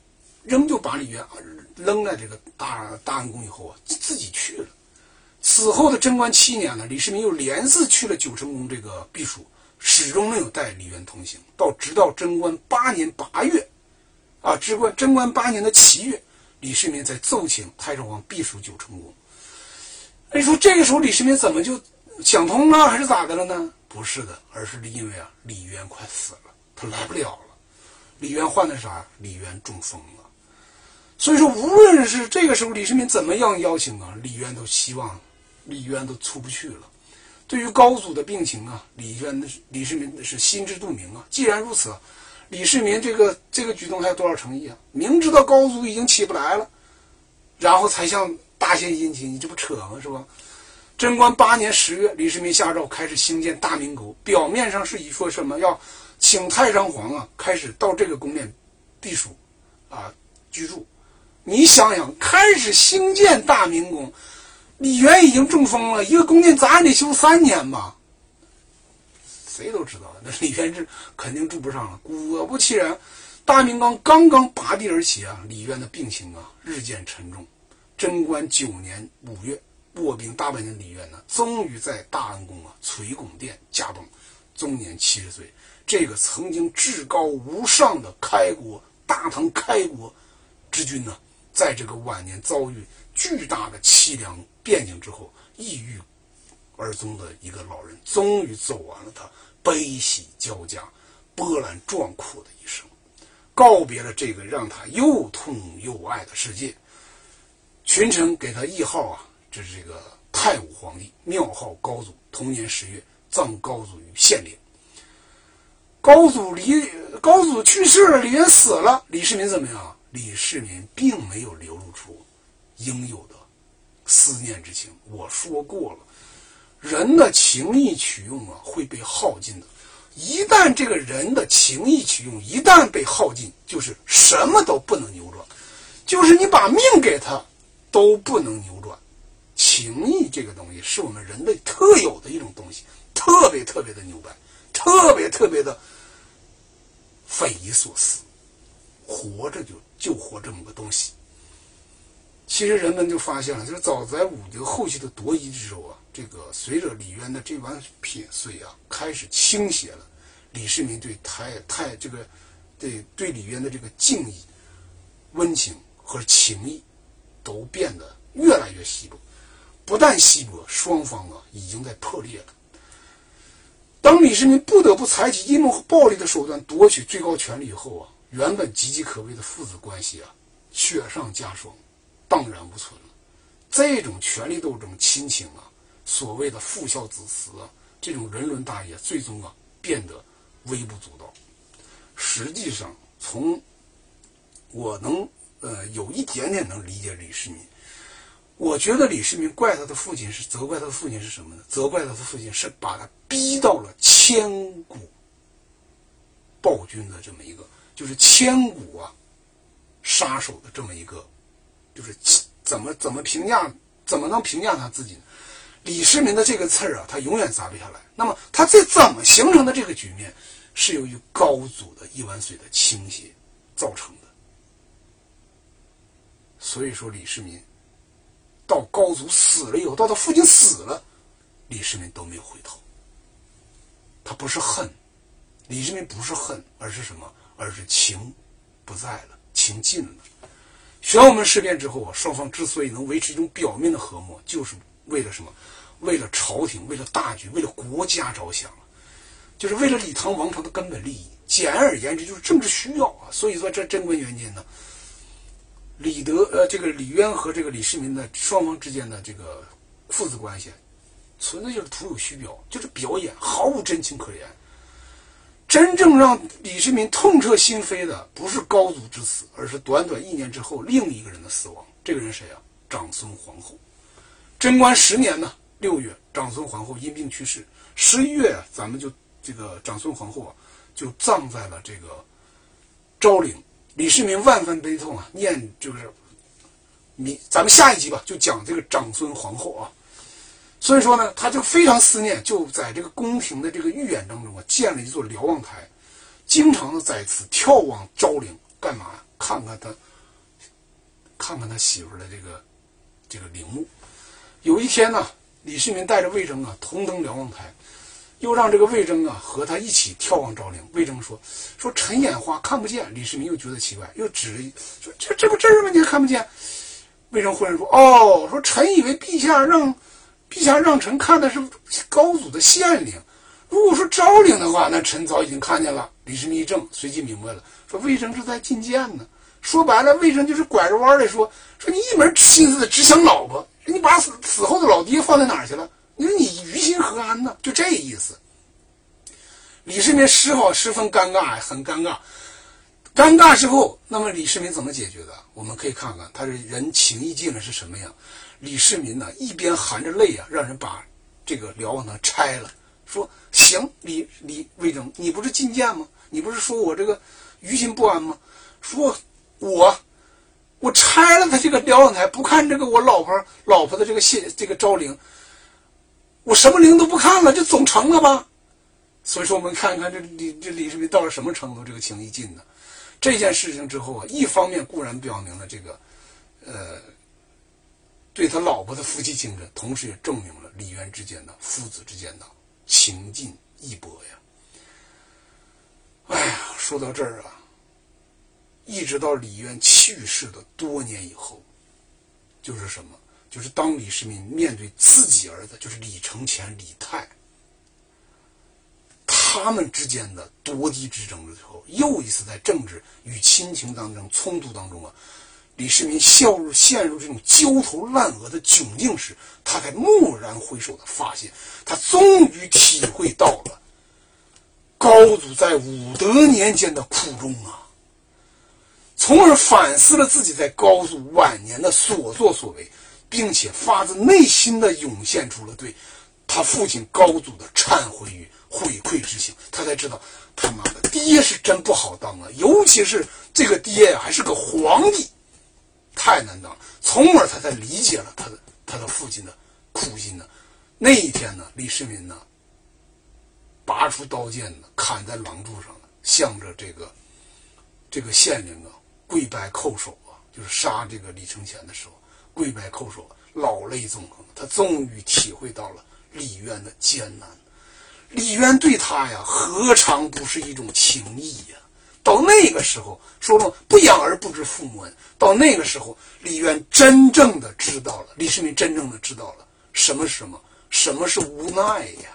仍旧把李渊扔在这个大大安宫以后啊，自己去了。此后的贞观七年呢，李世民又连次去了九成宫这个避暑，始终没有带李渊同行。到直到贞观八年八月，啊，贞观贞观八年的七月，李世民才奏请太上皇避暑九成宫。你说这个时候李世民怎么就想通了，还是咋的了呢？不是的，而是因为啊，李渊快死了，他来不了了。李渊患的啥？李渊中风了。所以说，无论是这个时候李世民怎么样邀请啊，李渊都希望，李渊都出不去了。对于高祖的病情啊，李渊的李世民是心知肚明啊。既然如此，李世民这个这个举动还有多少诚意啊？明知道高祖已经起不来了，然后才向大献殷勤，你这不扯吗？是吧？贞观八年十月，李世民下诏开始兴建大明宫，表面上是以说什么要请太上皇啊，开始到这个宫殿避暑啊居住。你想想，开始兴建大明宫，李渊已经中风了，一个宫殿咱得修三年吧？谁都知道，那李渊是肯定住不上了。果不其然，大明宫刚刚拔地而起啊，李渊的病情啊日渐沉重。贞观九年五月，卧病大半年的李渊呢，终于在大安宫啊垂拱殿驾崩，终年七十岁。这个曾经至高无上的开国大唐开国之君呢，在这个晚年遭遇巨大的凄凉变境之后，抑郁而终的一个老人，终于走完了他悲喜交加、波澜壮阔的一生，告别了这个让他又痛又爱的世界。群臣给他谥号啊，这是这个太武皇帝，庙号高祖。同年十月，葬高祖于献陵。高祖李高祖去世了，李渊死了，李世民怎么样？李世民并没有流露出应有的思念之情。我说过了，人的情义取用啊会被耗尽的。一旦这个人的情义取用一旦被耗尽，就是什么都不能扭转，就是你把命给他都不能扭转。情义这个东西是我们人类特有的一种东西，特别特别的牛掰，特别特别的匪夷所思。活着就就活这么个东西。其实人们就发现了，就是早在武帝后期的夺夷之后啊，这个随着李渊的这碗撇水啊开始倾斜了，李世民对太太这个对对李渊的这个敬意、温情和情谊都变得越来越稀薄。不但稀薄，双方啊已经在破裂了。当李世民不得不采取阴谋和暴力的手段夺取最高权力以后啊，原本岌岌可危的父子关系啊雪上加霜，荡然无存了。这种权力斗争亲情啊，所谓的父孝子慈啊，这种人伦大义最终啊变得微不足道。实际上从我能呃有一点点能理解李世民，我觉得李世民怪他的父亲是责怪他的父亲是什么呢？责怪他的父亲是把他逼到了千古暴君的这么一个，就是千古啊杀手的这么一个，就是怎么怎么评价，怎么能评价他自己呢？李世民的这个刺儿啊，他永远砸不下来。那么他这怎么形成的这个局面，是由于高祖的一碗水的倾斜造成的。所以说李世民到高祖死了以后，到他父亲死了，李世民都没有回头。他不是恨，李世民不是恨，而是什么？而是情不在了，情尽了。玄武门事变之后啊，双方之所以能维持一种表面的和睦，就是为了什么？为了朝廷，为了大局，为了国家着想，就是为了李唐王朝的根本利益。简而言之，就是政治需要啊。所以说，这贞观元年呢，李德呃，这个李渊和这个李世民的双方之间的这个父子关系，纯粹就是徒有虚表，就是表演，毫无真情可言。真正让李世民痛彻心扉的，不是高祖之死，而是短短一年之后另一个人的死亡。这个人谁啊？长孙皇后。贞观十年呢，六月，长孙皇后因病去世。十一月，咱们就这个长孙皇后啊，就葬在了这个昭陵。李世民万分悲痛啊，念就是你，咱们下一集吧，就讲这个长孙皇后啊。所以说呢，他就非常思念，就在这个宫廷的这个御苑当中啊，建了一座瞭望台，经常的在此眺望昭陵，干嘛呀？看看他看看他媳妇的这个这个陵墓。有一天呢，李世民带着魏征啊同登瞭望台，又让这个魏征啊和他一起眺望昭陵。魏征说说臣眼花看不见。李世民又觉得奇怪，又指着说这这不这儿吗？你看不见？魏征忽然说哦，说臣以为陛下让陛下让臣看的是高祖的县陵，如果说昭陵的话，那臣早已经看见了。李世民一怔，随即明白了，说魏征是在进谏呢。说白了，魏征就是拐着弯来说说你一门心思的只想老婆，你把死死后的老爹放在哪儿去了？你说你于心何安呢？就这意思。李世民十好十分尴尬，很尴尬。尴尬之后，那么李世民怎么解决的？我们可以看看他这人情意尽了是什么样。李世民呢，一边含着泪啊，让人把这个瞭望台拆了，说行，李李魏征，你不是进谏吗？你不是说我这个于心不安吗？说我我拆了他这个瞭望台，不看这个我老婆老婆的这个谢这个昭陵，我什么陵都不看了，这总成了吧？所以说我们看看这李这李世民到了什么程度，这个情意尽呢？这件事情之后啊，一方面固然表明了这个呃对他老婆的夫妻情深，同时也证明了李渊之间的父子之间的情尽意薄呀。哎呀，说到这儿啊，一直到李渊去世的多年以后，就是什么？就是当李世民面对自己儿子，就是李承乾、李泰，他们之间的夺嫡之争的时候，又一次在政治与亲情当中冲突当中啊，李世民陷入陷入这种焦头烂额的窘境时，他才蓦然回首的发现，他终于体会到了高祖在武德年间的苦衷啊，从而反思了自己在高祖晚年的所作所为，并且发自内心的涌现出了对他父亲高祖的忏悔与悔愧之情。他才知道他妈的爹是真不好当啊，尤其是这个爹呀还是个皇帝，太难当了。从而他才理解了他的他的父亲的苦心呢。那一天呢，李世民呢拔出刀剑呢，砍在廊柱上了，向着这个这个县令啊跪拜叩首啊，就是杀这个李承乾的时候跪拜叩首，老泪纵横。他终于体会到了李渊的艰难。李渊对他呀，何尝不是一种情谊呀？到那个时候，说了不养儿不知父母恩。到那个时候，李渊真正的知道了，李世民真正的知道了什么是什么，什么是无奈呀。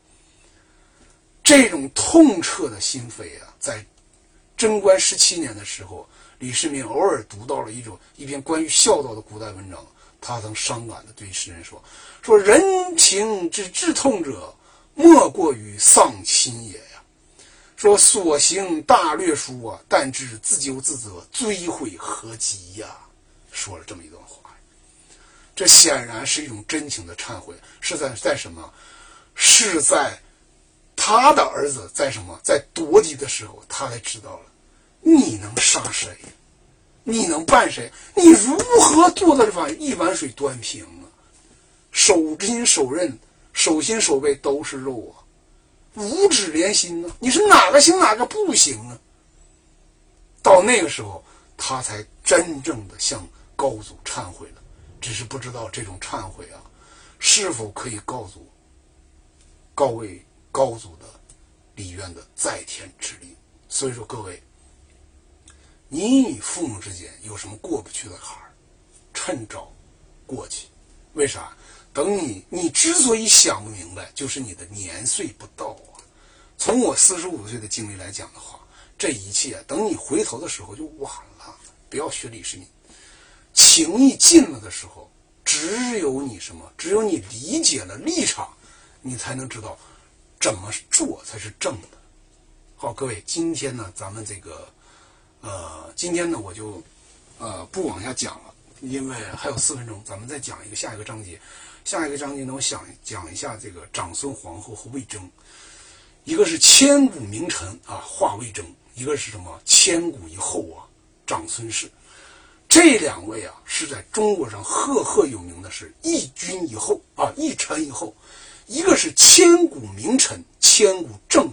这种痛彻的心扉啊，在贞观十七年的时候，李世民偶尔读到了一种一篇关于孝道的古代文章，他曾伤感的对世人说：“说人情之至痛者，莫过于丧亲也呀。说所行大略殊啊，但知自咎自责，追悔何及呀。”说了这么一段话，这显然是一种真情的忏悔，是在在什么？是在他的儿子在什么？在夺嫡的时候，他才知道了，你能杀谁？你能办谁？你如何做到这把一碗水端平啊？手心手刃，手心手背都是肉啊，五指连心呢、啊？你是哪个行哪个不行啊？到那个时候，他才真正的向高祖忏悔了，只是不知道这种忏悔啊，是否可以告诉告慰高祖的李渊的在天之灵。所以说各位，你与父母之间有什么过不去的坎儿，趁早过去。为啥？等你你之所以想不明白，就是你的年岁不到啊。从我四十五岁的经历来讲的话，这一切等你回头的时候就晚了。不要学李世民，情谊尽了的时候，只有你什么？只有你理解了立场，你才能知道怎么做才是正的。好，各位，今天呢，咱们这个，呃，今天呢，我就，呃，不往下讲了，因为还有四分钟，咱们再讲一个下一个章节。下一个章节呢，我想讲一下这个长孙皇后和魏征，一个是千古名臣啊，华魏征，一个是什么？千古一后啊，长孙氏。这两位啊，是在中国上赫赫有名的是一君一后啊，一臣一后。一个是千古名臣，千古正臣，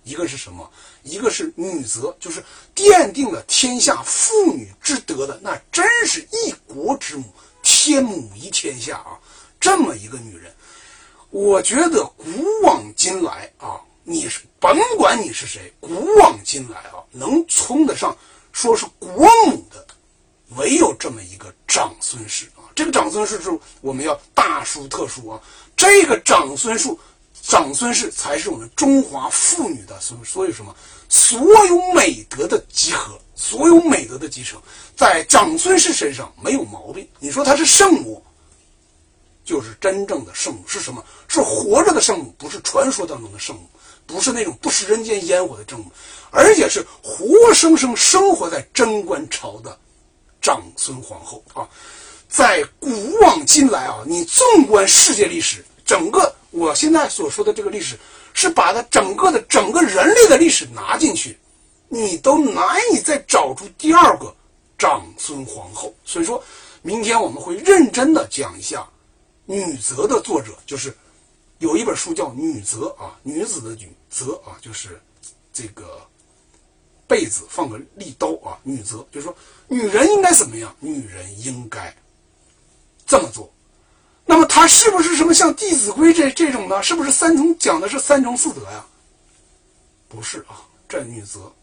一个是什么？一个是女则，就是奠定了天下妇女之德的，那真是一国之母，天母仪天下啊！这么一个女人，我觉得古往今来啊，你是甭管你是谁，古往今来啊，能称得上说是国母的，唯有这么一个长孙氏啊。这个长孙氏是我们要大书特书啊，这个长孙氏。长孙氏才是我们中华妇女的所所有什么所有美德的集合，所有美德的集成，在长孙氏身上没有毛病。你说她是圣母，就是真正的圣母是什么？是活着的圣母，不是传说当中的圣母，不是那种不食人间烟火的圣母，而且是活生生生活在贞观朝的长孙皇后啊！在古往今来啊，你纵观世界历史，整个我现在所说的这个历史，是把它整个的整个人类的历史拿进去，你都难以再找出第二个长孙皇后。所以说明天我们会认真的讲一下女则的作者，就是有一本书叫女则啊，女子的女则啊，就是这个被子放个利刀啊，女则就是说女人应该怎么样，女人应该这么做。那么它是不是什么像《弟子规》这这种呢？是不是三从讲的是三从四德呀？不是啊，这女则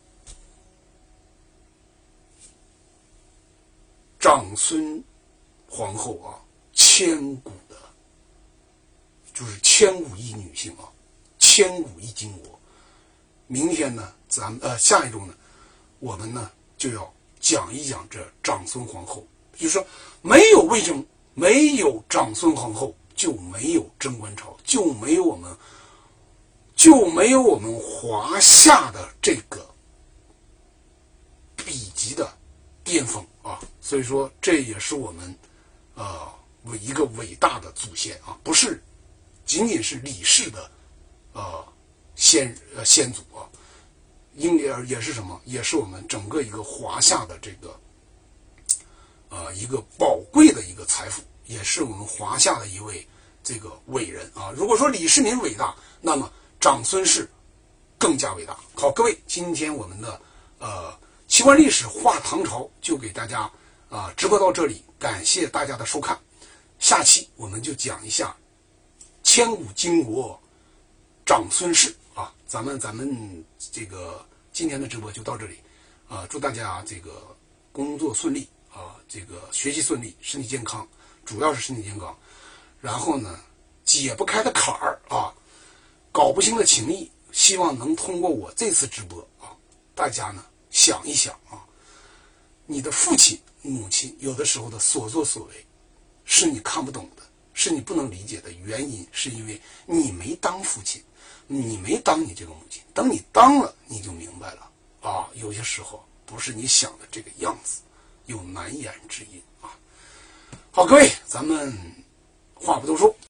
长孙皇后啊，千古的，就是千古一女性啊，千古一巾帼。明天呢，咱们呃下一周呢，我们呢就要讲一讲这长孙皇后，就是说没有魏征。没有长孙皇后，就没有贞观朝，就没有我们，就没有我们华夏的这个比级的巅峰啊！所以说，这也是我们呃一个伟大的祖先啊，不是仅仅是李氏的呃先呃先祖啊，应也也是什么？也是我们整个一个华夏的这个。呃，一个宝贵的一个财富，也是我们华夏的一位这个伟人啊。如果说李世民伟大，那么长孙氏更加伟大。好，各位，今天我们的呃奇观历史话唐朝就给大家啊、呃、直播到这里，感谢大家的收看。下期我们就讲一下千古巾帼长孙氏啊。咱们咱们这个今天的直播就到这里啊、呃，祝大家这个工作顺利。啊，这个学习顺利，身体健康，主要是身体健康。然后呢，解不开的坎儿啊，搞不清的情谊，希望能通过我这次直播啊，大家呢想一想啊，你的父亲、母亲有的时候的所作所为，是你看不懂的，是你不能理解的原因，是因为你没当父亲，你没当你这个母亲。等你当了，你就明白了啊，有些时候不是你想的这个样子。有难言之隐啊！好，各位，咱们话不多说，